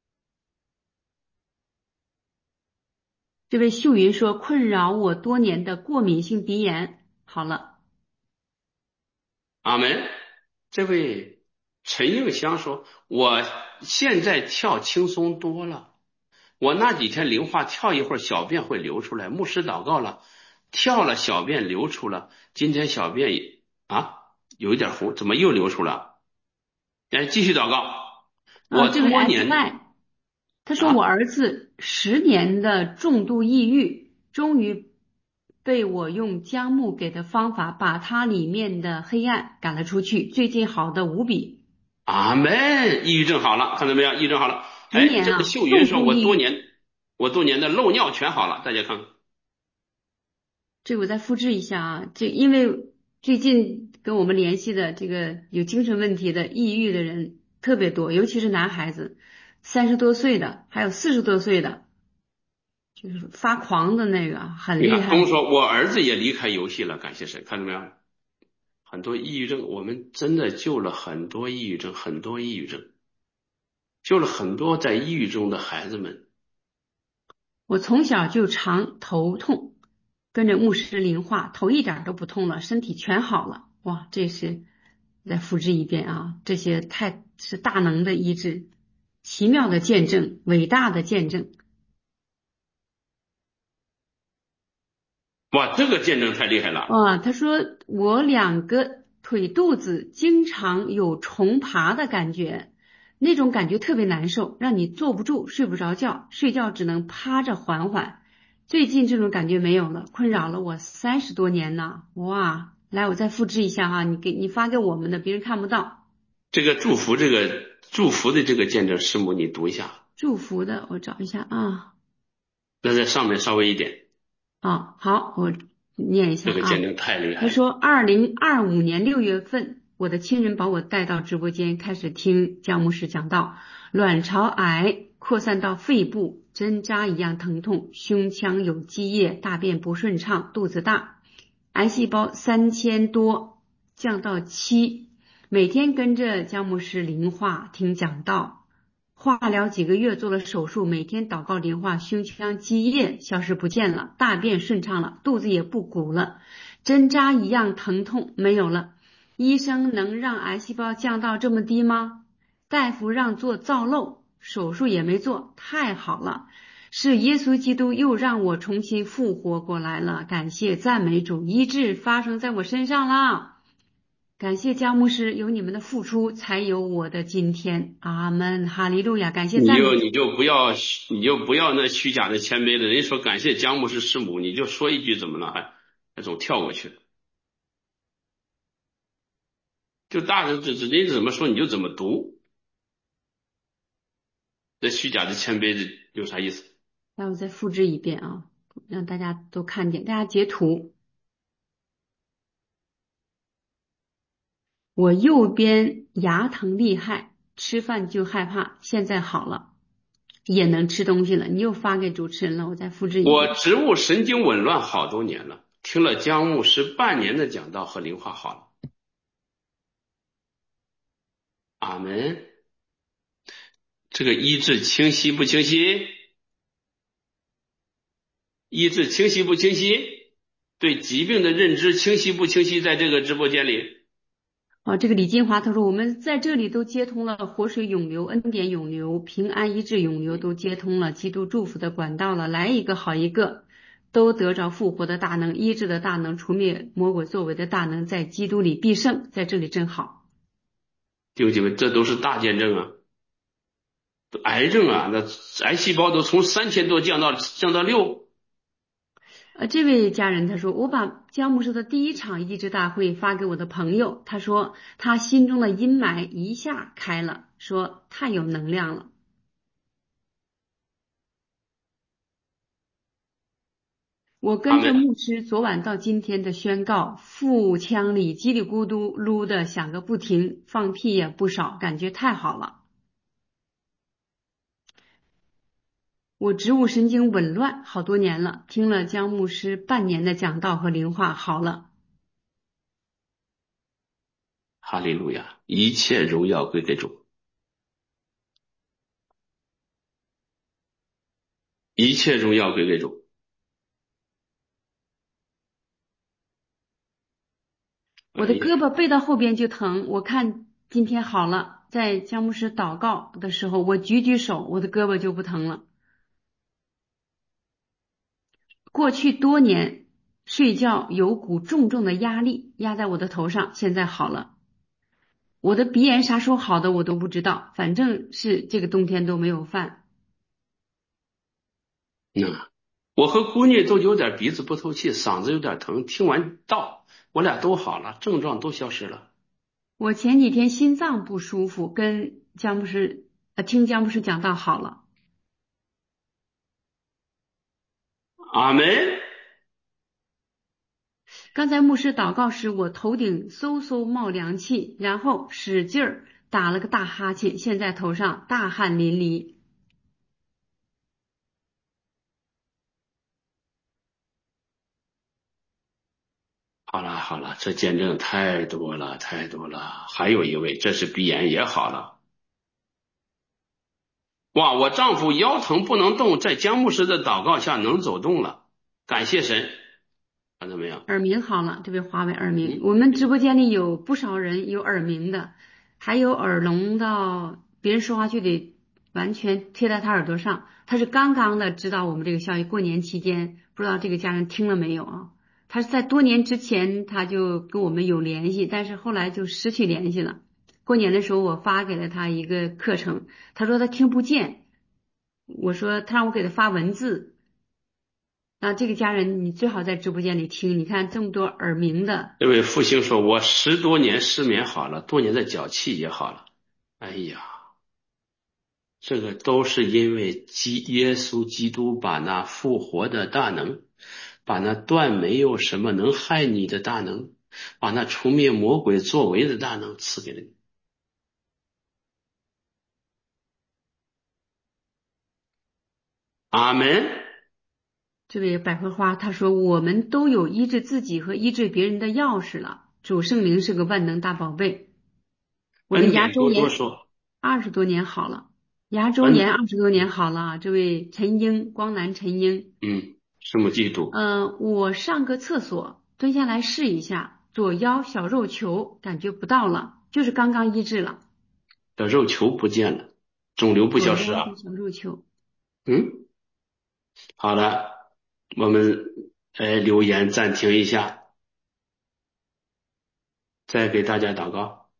这位秀云说，困扰我多年的过敏性鼻炎好了。 阿门。这位陈映香说，我现在跳轻松多了，我那几天灵化跳一会儿小便会流出来，牧师祷告了，跳了小便流出了，今天小便有一点糊，怎么又流出了？继续祷告。我这位多 S 年 Y，他说我儿子10年的重度抑郁，终于被我用姜木给的方法把他里面的黑暗赶了出去，最近好的无比。 阿门，抑郁症好了，看到没有？抑郁症好了。这个 10年啊，重秀云说， 度抑郁。 我多年的漏尿全好了，大家看看。 这个我再复制一下啊，因为最近跟我们联系的这个有精神问题的抑郁的人特别多，尤其是男孩子，30多岁的，还有40多岁的，就是发狂的那个，很你看， 厉害。 东说，我儿子也离开游戏了，感谢神，看到没有？很多抑郁症，我们真的救了很多抑郁症，救了很多在抑郁中的孩子们。 我从小就常头痛，跟着牧师灵化，头一点都不痛了，身体全好了。哇，这是再复制一遍啊！这些是大能的医治，奇妙的见证，伟大的见证。 哇，这个见证太厉害了。 他说我2个腿肚子经常有虫爬的感觉，那种感觉特别难受，让你坐不住，睡不着觉，睡觉只能趴着缓缓。最近这种感觉没有了，困扰了我30多年呢。哇，来，我再复制一下哈，你发给我们的，别人看不到。 这个祝福的这个见证，师母你读一下。 祝福的，我找一下啊。 那在上面稍微一点。 好，我念一下啊。 这个见证太厉害了。 他说，2025年6月份，我的亲人把我带到直播间，开始听姜牧师讲道，卵巢癌扩散到肺部，针扎一样疼痛，胸腔有积液，大便不顺畅，肚子大，癌细胞3000多降到7，每天跟着姜牧师灵化听讲道。化疗几个月，做了手术，每天祷告灵化，胸腔积液消失不见了，大便顺畅了，肚子也不鼓了，针扎一样疼痛没有了。医生能让癌细胞降到这么低吗？大夫让做造瘘，手术也没做，太好了，是耶稣基督又让我重新复活过来了，感谢赞美主，医治发生在我身上了。感谢姜牧师，有你们的付出，才有我的今天。阿门，哈利路亚！感谢赞美。 你就不要那虚假的谦卑的，人家说感谢姜牧师师母，你就说一句怎么了？还总跳过去，就大人人家怎么说你就怎么读，这虚假的谦卑的有啥意思？ 那我再复制一遍啊，让大家都看见，大家截图。我右边牙疼厉害，吃饭就害怕，现在好了，也能吃东西了。你又发给主持人了，我再复制一遍。 我植物神经紊乱好多年了，听了姜牧师半年的讲道和灵化好了。阿门。这个医治清晰不清晰？医治清晰不清晰？对疾病的认知清晰不清晰？在这个直播间里， 这个李金华他说，我们在这里都接通了活水涌流、恩典涌流、平安医治涌流，都接通了基督祝福的管道了，来一个好一个，都得着复活的大能、医治的大能、除灭魔鬼作为的大能，在基督里必胜，在这里真好。 弟兄姐妹，这都是大见证啊！癌症啊，那癌细胞都从3000多降到6。 这位家人他说，我把姜牧师的第一场医治大会发给我的朋友，他说他心中的阴霾一下开了，说太有能量了。我跟着阿门， 牧师昨晚到今天的宣告，腹腔里叽里咕嘟噜的响个不停，放屁也不少，感觉太好了。我植物神经紊乱好多年了，听了姜牧师半年的讲道和灵话，好了。 哈利路亚，一切荣耀归给主，一切荣耀归给主。 我的哎呀， 胳膊背到后边就疼，我看今天好了，在姜牧师祷告的时候，我举举手，我的胳膊就不疼了。过去多年睡觉有股重重的压力压在我的头上，现在好了。我的鼻炎啥时候好的我都不知道，反正是这个冬天都没有犯。 我和闺女都有点鼻子不透气，嗓子有点疼。听完道，我俩都好了，症状都消失了。 我前几天心脏不舒服，跟姜牧师听姜牧师讲道好了。 阿门。 刚才牧师祷告时，我头顶嗖嗖冒凉气，然后使劲儿打了个大哈欠，现在头上大汗淋漓。 好了好了，这见证太多了太多了。还有一位，这是鼻炎也好了。哇，我丈夫腰疼不能动，在姜牧师的祷告下能走动了，感谢神。看到没有？ 耳鸣好了，这位华为耳鸣， 嗯， 我们直播间里有不少人有耳鸣的，还有耳聋到别人说话就得完全贴在他耳朵上。他是刚刚的知道我们这个消息，过年期间不知道这个家人听了没有啊？他是在多年之前他就跟我们有联系，但是后来就失去联系了。过年的时候我发给了他一个课程，他说他听不见，我说他让我给他发文字。那这个家人，你最好在直播间里听。你看这么多耳鸣的， 这位复兴说，我10多年失眠好了，多年的脚气也好了。哎呀，这个都是因为耶稣基督把那复活的大能，把那断没有什么能害你的大能，把那除灭魔鬼作为的大能赐给了你。阿门。 这位百合花他说，我们都有医治自己和医治别人的钥匙了。主圣灵是个万能大宝贝。我的牙恩典多多周炎说， 20多年好了，牙周恩， 炎20多年好了。这位陈英，光南陈英， 什么嫉妒我上个厕所蹲下来试一下，左腰小肉球感觉不到了，就是刚刚医治了的肉球不见了，肿瘤不左消失啊。 腰的小肉球。 嗯，好了，我们留言暂停一下，再给大家祷告。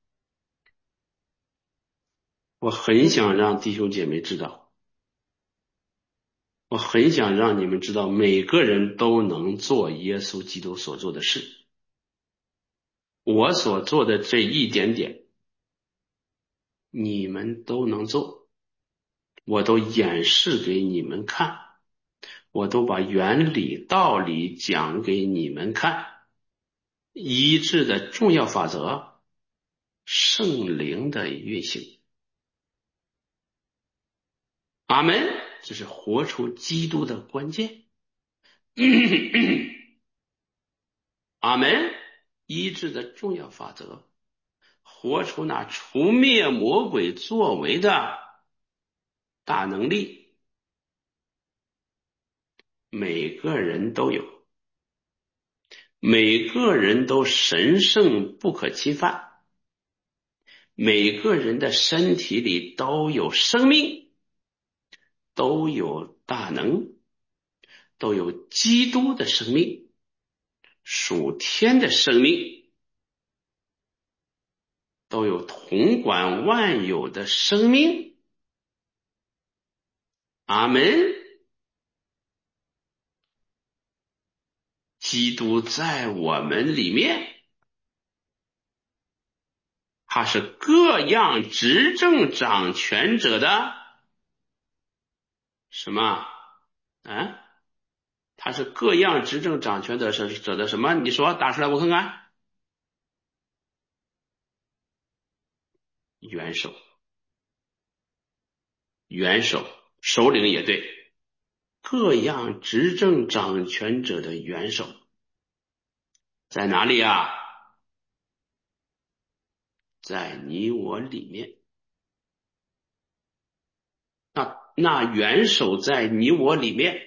我很想让弟兄姐妹知道，我很想让你们知道，每个人都能做耶稣基督所做的事。我所做的这一点点，你们都能做，我都演示给你们看，我都把原理道理讲给你们看。医治的重要法则，圣灵的运行。阿门，这是活出基督的关键。阿门，医治的重要法则，活出那除灭魔鬼作为的大能力，每个人都有，每个人都神圣不可侵犯， 每个人的身体里都有生命，都有大能，都有基督的生命，属天的生命，都有统管万有的生命。阿门。基督在我们里面，他是各样执政掌权者的什么？啊？他是各样执政掌权者的什么？你说打出来我看看。元首，元首，首领也对，各样执政掌权者的元首在哪里啊？在你我里面。那元首在你我里面，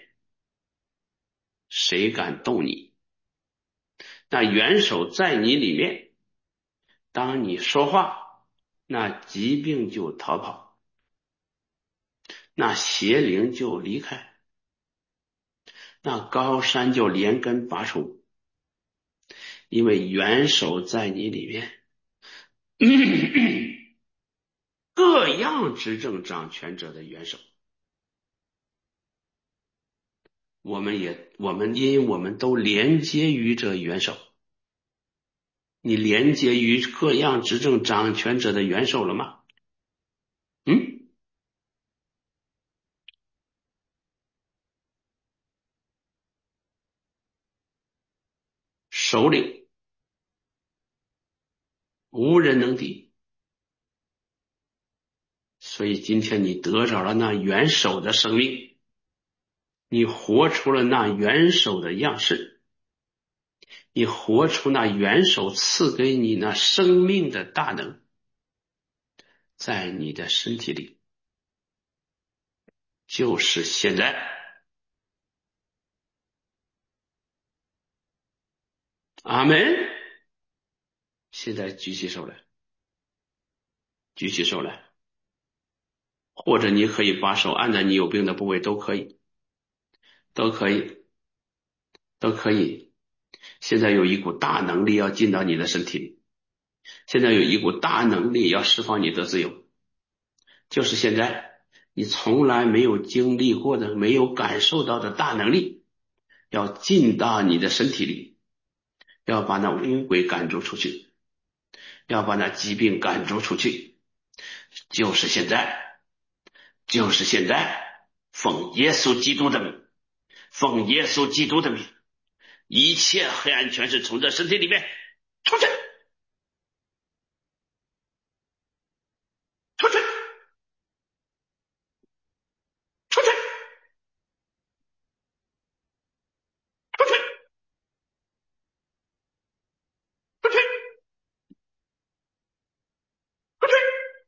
谁敢动你？那元首在你里面，当你说话，那疾病就逃跑，那邪灵就离开，那高山就连根拔出，因为元首在你里面。各样执政掌权者的元首，我们都连接于这元首。你连接于各样执政掌权者的元首了吗？首领无人能敌，所以今天你得着了那元首的生命，你活出了那元首的样式，你活出那元首赐给你那生命的大能，在你的身体里，就是现在。阿门。现在举起手来，举起手来，或者你可以把手按在你有病的部位，都可以，都可以，都可以。现在有一股大能力要进到你的身体里，现在有一股大能力要释放你的自由，就是现在，你从来没有经历过的、没有感受到的大能力要进到你的身体里，要把那污鬼赶逐出去，要把那疾病赶逐出去，就是现在，就是现在，奉耶稣基督的名，奉耶稣基督的名，一切黑暗权势从这身体里面出去，出去，出去，出去，出去，出去，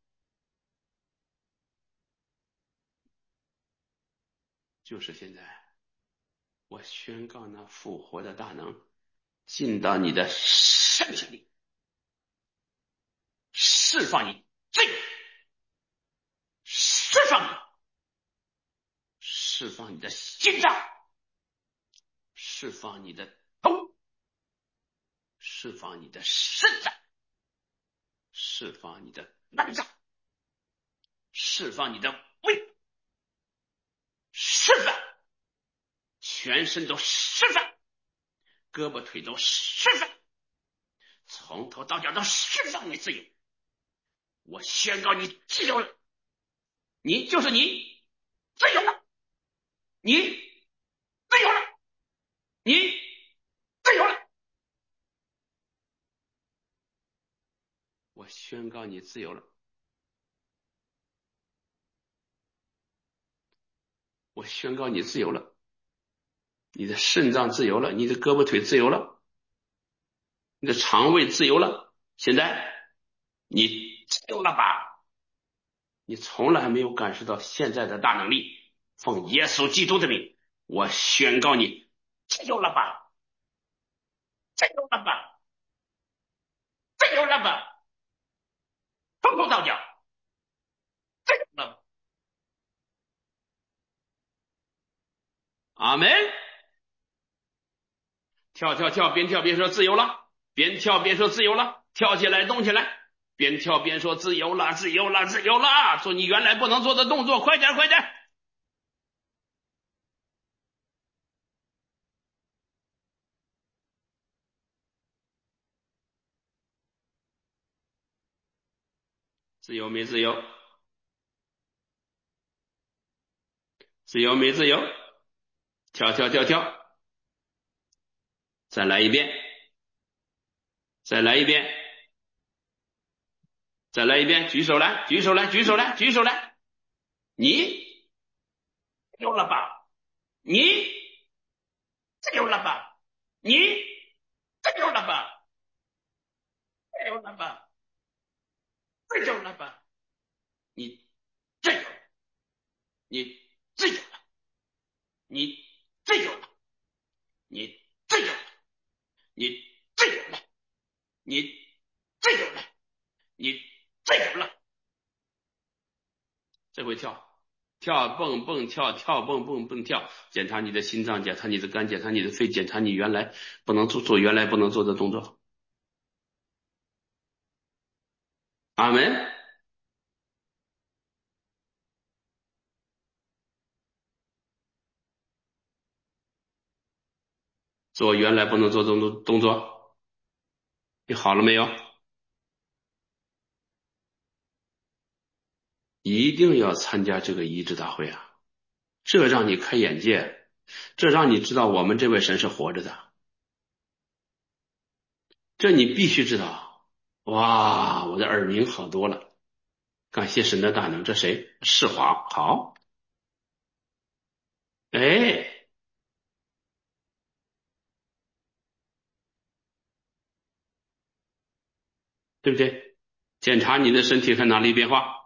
就是现在，我宣告那复活的大能进到你的身体里，释放你自由，释放你，释放你的心脏，释放你的头，释放你的肾脏，释放你的肝脏，释放你的胃，释放，全身都释放，胳膊腿都释放，从头到脚都释放你自由。我宣告你自由了，你就是你，自由了，你自由了，你自由了。我宣告你自由了，我宣告你自由了，你的肾脏自由了，你的胳膊腿自由了，你的肠胃自由了，现在你自由了吧？你从来没有感受到现在的大能力，奉耶稣基督的名，我宣告你自由了吧？自由了吧？自由了吧？ 从头到脚，自由了。阿门。跳跳跳，边跳边说自由了，边跳边说自由了，跳起来动起来，边跳边说自由了，自由了，自由了，做你原来不能做的动作，快点快点。自由没自由？自由没自由？跳跳跳跳，再来一遍，再来一遍，再来一遍，举手来，举手来，举手来，举手来。你自由了吧？你自由了吧？你自由了吧？自由了吧？自由了吧？你自由了，你自由了，你自由了，你自由了，你自由了，你自由了，你自由了。这回跳，跳蹦蹦跳，跳蹦蹦蹦跳，检查你的心脏，检查你的肝，检查你的肺，检查你原来不能做原来不能做的动作。阿门。做原来不能做的动作，你好了没有？一定要参加这个医治大会啊！这让你开眼界，这让你知道我们这位神是活着的，这你必须知道。哇，我的耳鸣好多了，感谢神的大能。这谁？世华，好，哎，对不对？检查你的身体看哪里变化，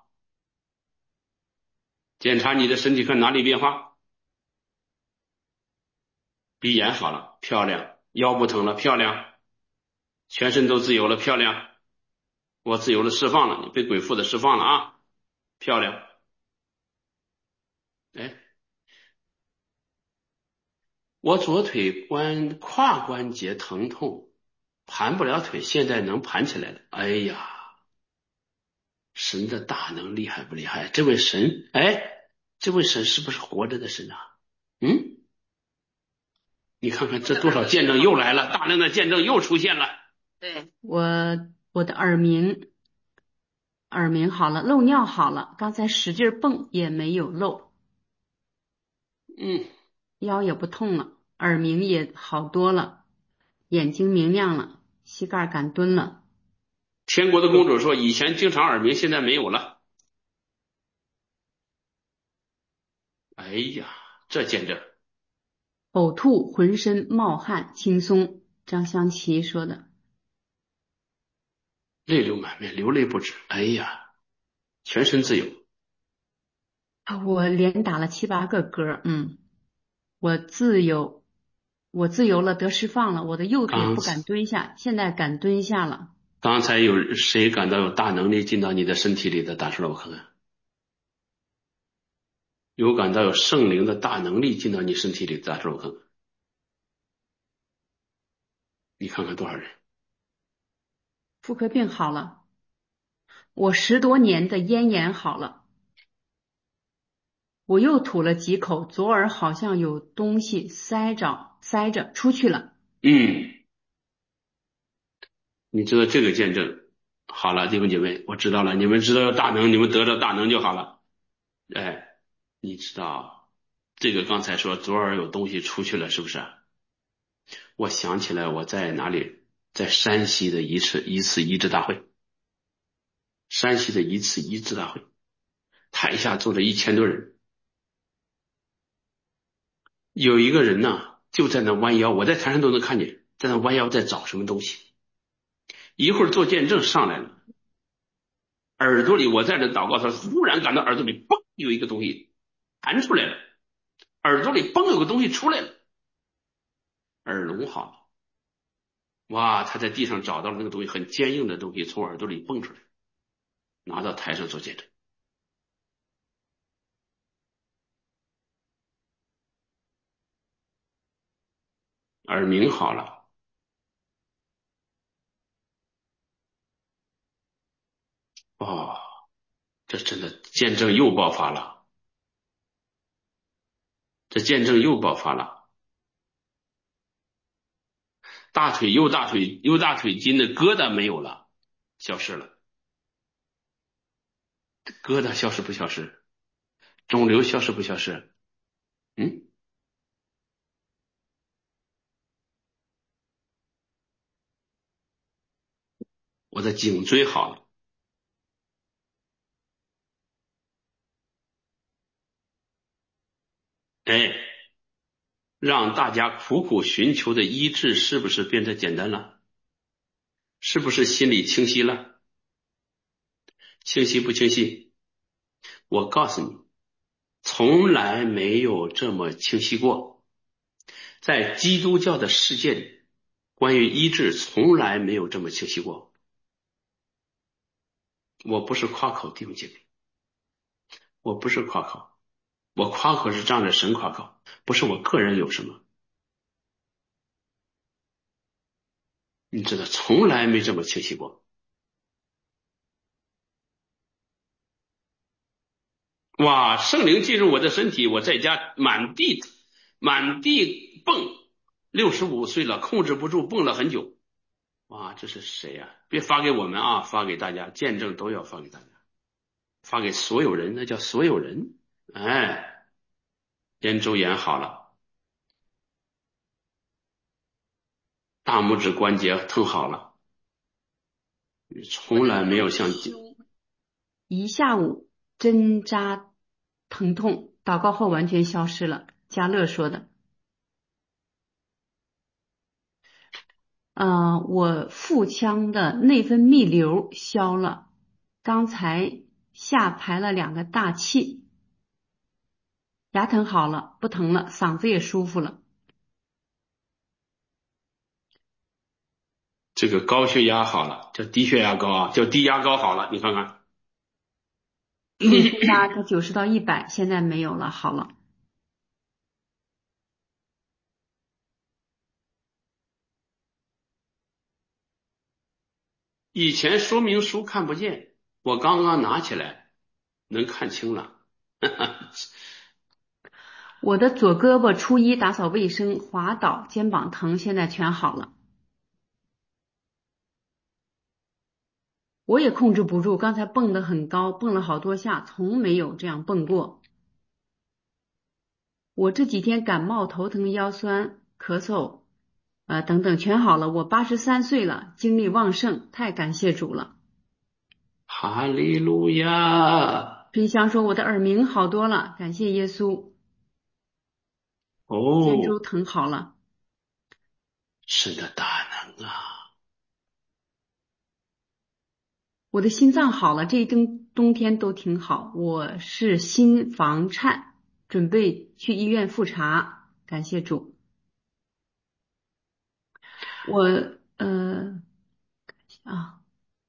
检查你的身体看哪里变化。鼻炎好了，漂亮，腰不疼了，漂亮，全身都自由了，漂亮，我自由了，释放了，你被鬼附的释放了啊，漂亮。哎，我左腿胯关节疼痛，盘不了腿，现在能盘起来了。哎呀，神的大能厉害不厉害？这位神，哎，这位神是不是活着的神啊？嗯，你看看这多少见证又来了，大量的见证又出现了。 对，我的耳鸣好了，漏尿好了，刚才使劲蹦也没有漏， 嗯， 腰也不痛了，耳鸣也好多了，眼睛明亮了，膝盖敢蹲了。 天国的公主说，以前经常耳鸣，现在没有了。哎呀，这见证呕吐，浑身冒汗，轻松。张香琪说的。 泪流满面，流泪不止。哎呀，全身自由。 我连打了7、8个嗝，我自由，我自由了，得释放了。我的右腿刚不敢蹲下，现在敢蹲下了。 刚才有谁感到有大能力进到你的身体里的？打出来我看看。有感到有圣灵的大能力进到你身体里，打出来我看看。你看看多少人？ 妇科病好了，我10多年的咽炎好了。我又吐了几口，左耳好像有东西塞着出去了。 嗯，你知道这个见证好了，弟兄姐妹，我知道了。你们知道有大能，你们得着大能就好了。哎，你知道这个刚才说左耳有东西出去了，是不是？我想起来我在哪里，在山西的一次医治大会，山西的一次医治大会，台下坐着1000多人，有一个人呢就在那弯腰，我在台上都能看见，在那弯腰在找什么东西。一会儿做见证上来了，耳朵里我在这祷告，他忽然感到耳朵里嘣有一个东西弹出来了，耳朵里嘣有个东西出来了，耳聋好了。哇，他在地上找到了那个东西，很坚硬的东西从耳朵里蹦出来。 拿到台上做见证。耳鸣好了，哦，这真的见证又爆发了，这见证又爆发了。右大腿筋的疙瘩没有了，消失了。疙瘩消失不消失？肿瘤消失不消失？嗯，我的颈椎好了。哎，让大家苦苦寻求的医治是不是变得简单了？是不是心里清晰了？清晰不清晰？我告诉你，从来没有这么清晰过。在基督教的世界里，关于医治从来没有这么清晰过。我不是夸口，弟兄姐妹，我不是夸口，我夸口是仗着神夸口，不是我个人有什么。你知道，从来没这么清晰过。哇，圣灵进入我的身体，我在家满地蹦，65岁了，控制不住，蹦了很久。哇，这是谁呀？别发给我们啊，发给大家，见证都要发给大家，发给所有人，那叫所有人。哎，肩周炎好了，大拇指关节疼好了，从来没有像一下午针扎疼痛，祷告后完全消失了。嘉乐说的。我腹腔的内分泌瘤消了，刚才下排了2个大气，牙疼好了，不疼了，嗓子也舒服了。 这个高血压好了，叫低血压高啊，叫低压高好了，你看看。 内血压从90到100，现在没有了，好了。 以前说明书看不见，我刚刚拿起来能看清了。 我的左胳膊初一打扫卫生滑倒，肩膀疼，现在全好了。我也控制不住，刚才蹦得很高，蹦了好多下，从没有这样蹦过。我这几天感冒、头疼、腰酸、咳嗽，等等全好了。我83岁了，精力旺盛，太感谢主了。 哈利路亚！ 冰箱说我的耳鸣好多了，感谢耶稣。肩周哦， 疼好了。 神的大能啊！ 我的心脏好了，这一冬天都挺好。我是心房颤，准备去医院复查，感谢主。我啊，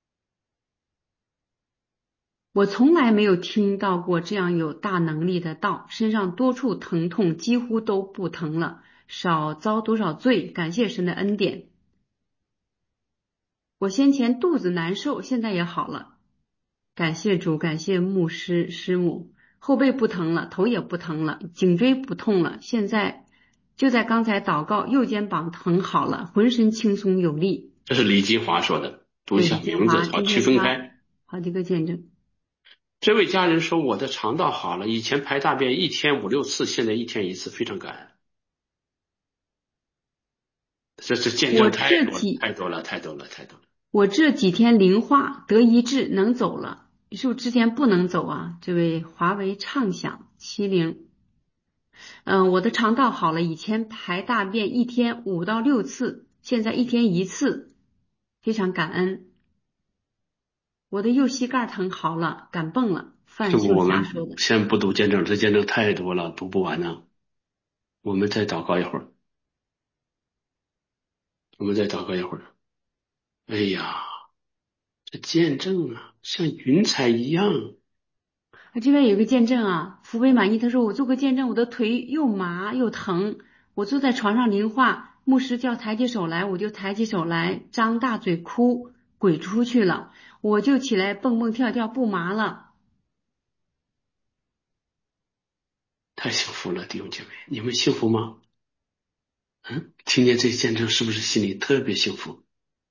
我从来没有听到过这样有大能力的道，身上多处疼痛几乎都不疼了，少遭多少罪，感谢神的恩典。我先前肚子难受，现在也好了，感谢主，感谢牧师师母。后背不疼了，头也不疼了，颈椎不痛了，现在就在刚才祷告，右肩膀疼好了，浑身轻松有力。 这是李金华说的，读一对， 下李金华名字好区今天他分开。 好几个见证。 这位家人说我的肠道好了，以前排大便一天5、6次，现在1天1次，非常感恩。这见我证太多了， 这几太多了，太多了，太多了。 我这几天灵化得医治，能走了。你说之前不能走啊？这位华为畅享70，我的肠道好了，以前排大便一天5到6次，现在1天1次，非常感恩。我的右膝盖疼好了，敢蹦了。范秀师傅，我们霞说的。 先不读见证，这见证太多了，读不完呢。我们再祷告一会儿，我们再祷告一会儿。哎呀， 这见证啊，像云彩一样。 这边有个见证啊，福贝满意，他说我做个见证，我的腿又麻又疼，我坐在床上灵化，牧师叫抬起手来，我就抬起手来，张大嘴哭，鬼出去了，我就起来蹦蹦跳跳，不麻了。 太幸福了，弟兄姐妹，你们幸福吗？听见这见证是不是心里特别幸福？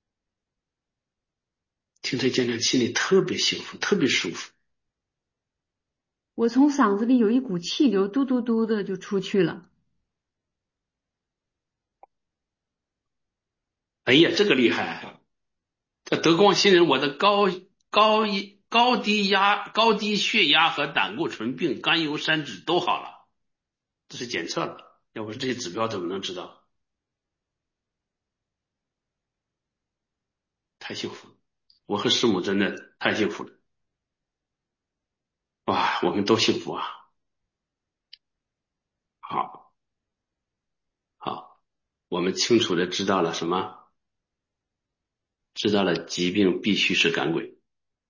听这见证心里特别幸福，特别舒服。 我从嗓子里有一股气流，嘟嘟嘟的就出去了。 哎呀，这个厉害！这德光新人，我的高低血压和胆固醇病、甘油三酯都好了，这是检测了，要不是这些指标怎么能知道？太幸福了，我和师母真的太幸福了，哇，我们都幸福啊！好，好，我们清楚的知道了什么？知道了疾病必须是赶鬼，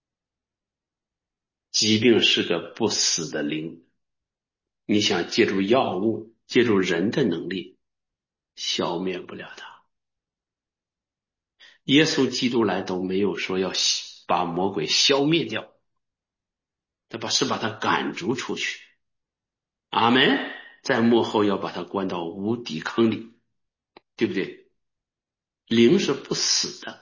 疾病是个不死的灵，你想借助药物，借助人的能力，消灭不了它。耶稣基督来都没有说要把魔鬼消灭掉，是把他赶逐出去。阿门。在幕后要把他关到无底坑里，对不对？灵是不死的，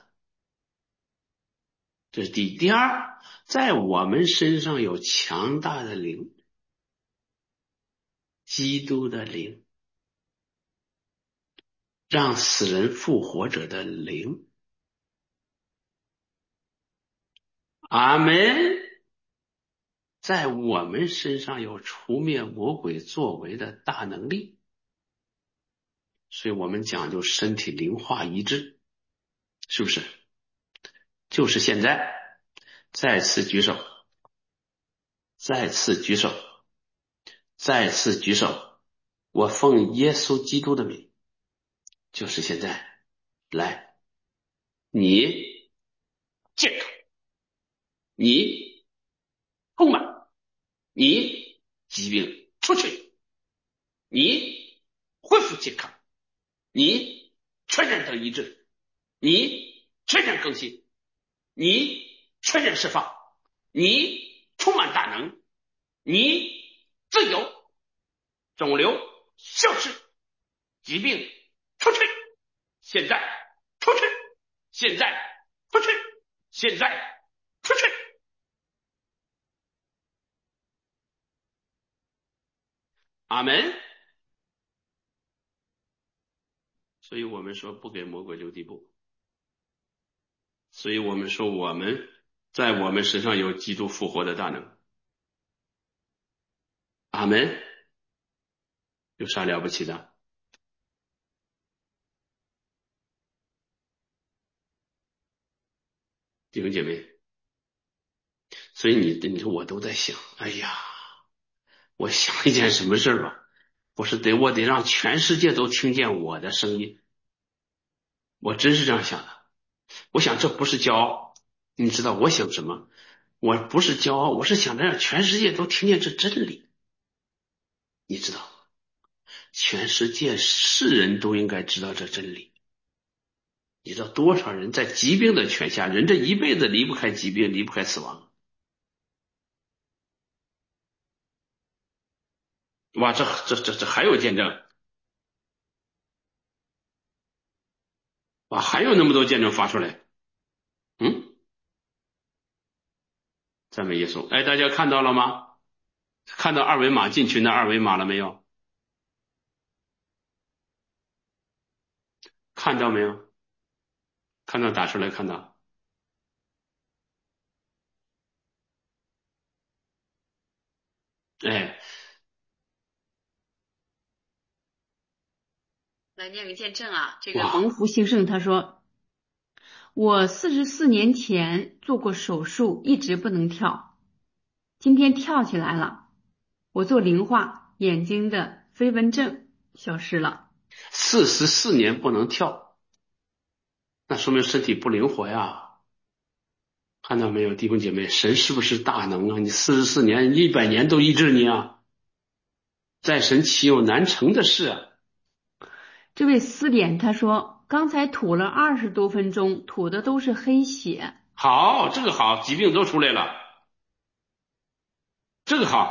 这是第二，在我们身上有强大的灵，基督的灵，让死人复活者的灵。阿门。在我们身上有除灭魔鬼作为的大能力，所以我们讲究身体灵化一致，是不是？就是现在，再次举手，再次举手，再次举手，我奉耶稣基督的名，就是现在，来，你健康，你充满，你疾病出去，你恢复健康，你全然得医治，你全然更新，你全然释放，你充满大能，你自由，肿瘤消失，疾病出去，现在出去，现在出去，现在出去。阿门。所以我们说不给魔鬼留地步，所以我们说我们在我们身上有基督复活的大能。阿门。有啥了不起的？弟兄姐妹，所以你说我都在想，哎呀，我想一件什么事儿吧？我得让全世界都听见我的声音，我真是这样想的。我想这不是骄傲，你知道我想什么？我不是骄傲，我是想着让全世界都听见这真理。你知道，全世界世人都应该知道这真理。你知道多少人在疾病的权下，人这一辈子离不开疾病，离不开死亡。哇，这还有见证。哇，还有那么多见证发出来。嗯，赞美耶稣。哎，大家看到了吗？看到二维码进群的二维码了没有？看到没有？看到打出来，看到。哎， 来念个见证啊，这个哇， 蒙福兴盛他说，我44年前做过手术，一直不能跳，今天跳起来了。我做灵化，眼睛的飞蚊症消失了。 44年不能跳，那说明身体不灵活呀。 看到没有，弟兄姐妹，神是不是大能啊？你44年、100年都医治你啊，在神岂有难成的事啊？ 这位思点他说，刚才吐了20多分钟，吐的都是黑血。 好，这个好，疾病都出来了，这个好。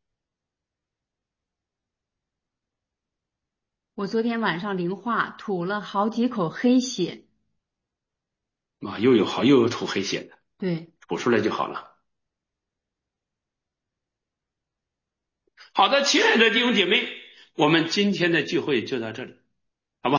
我昨天晚上灵化，吐了好几口黑血。 啊，又有好又有吐黑血的， 对， 吐出来就好了。好的，亲爱的弟兄姐妹，我们今天的聚会就到这里。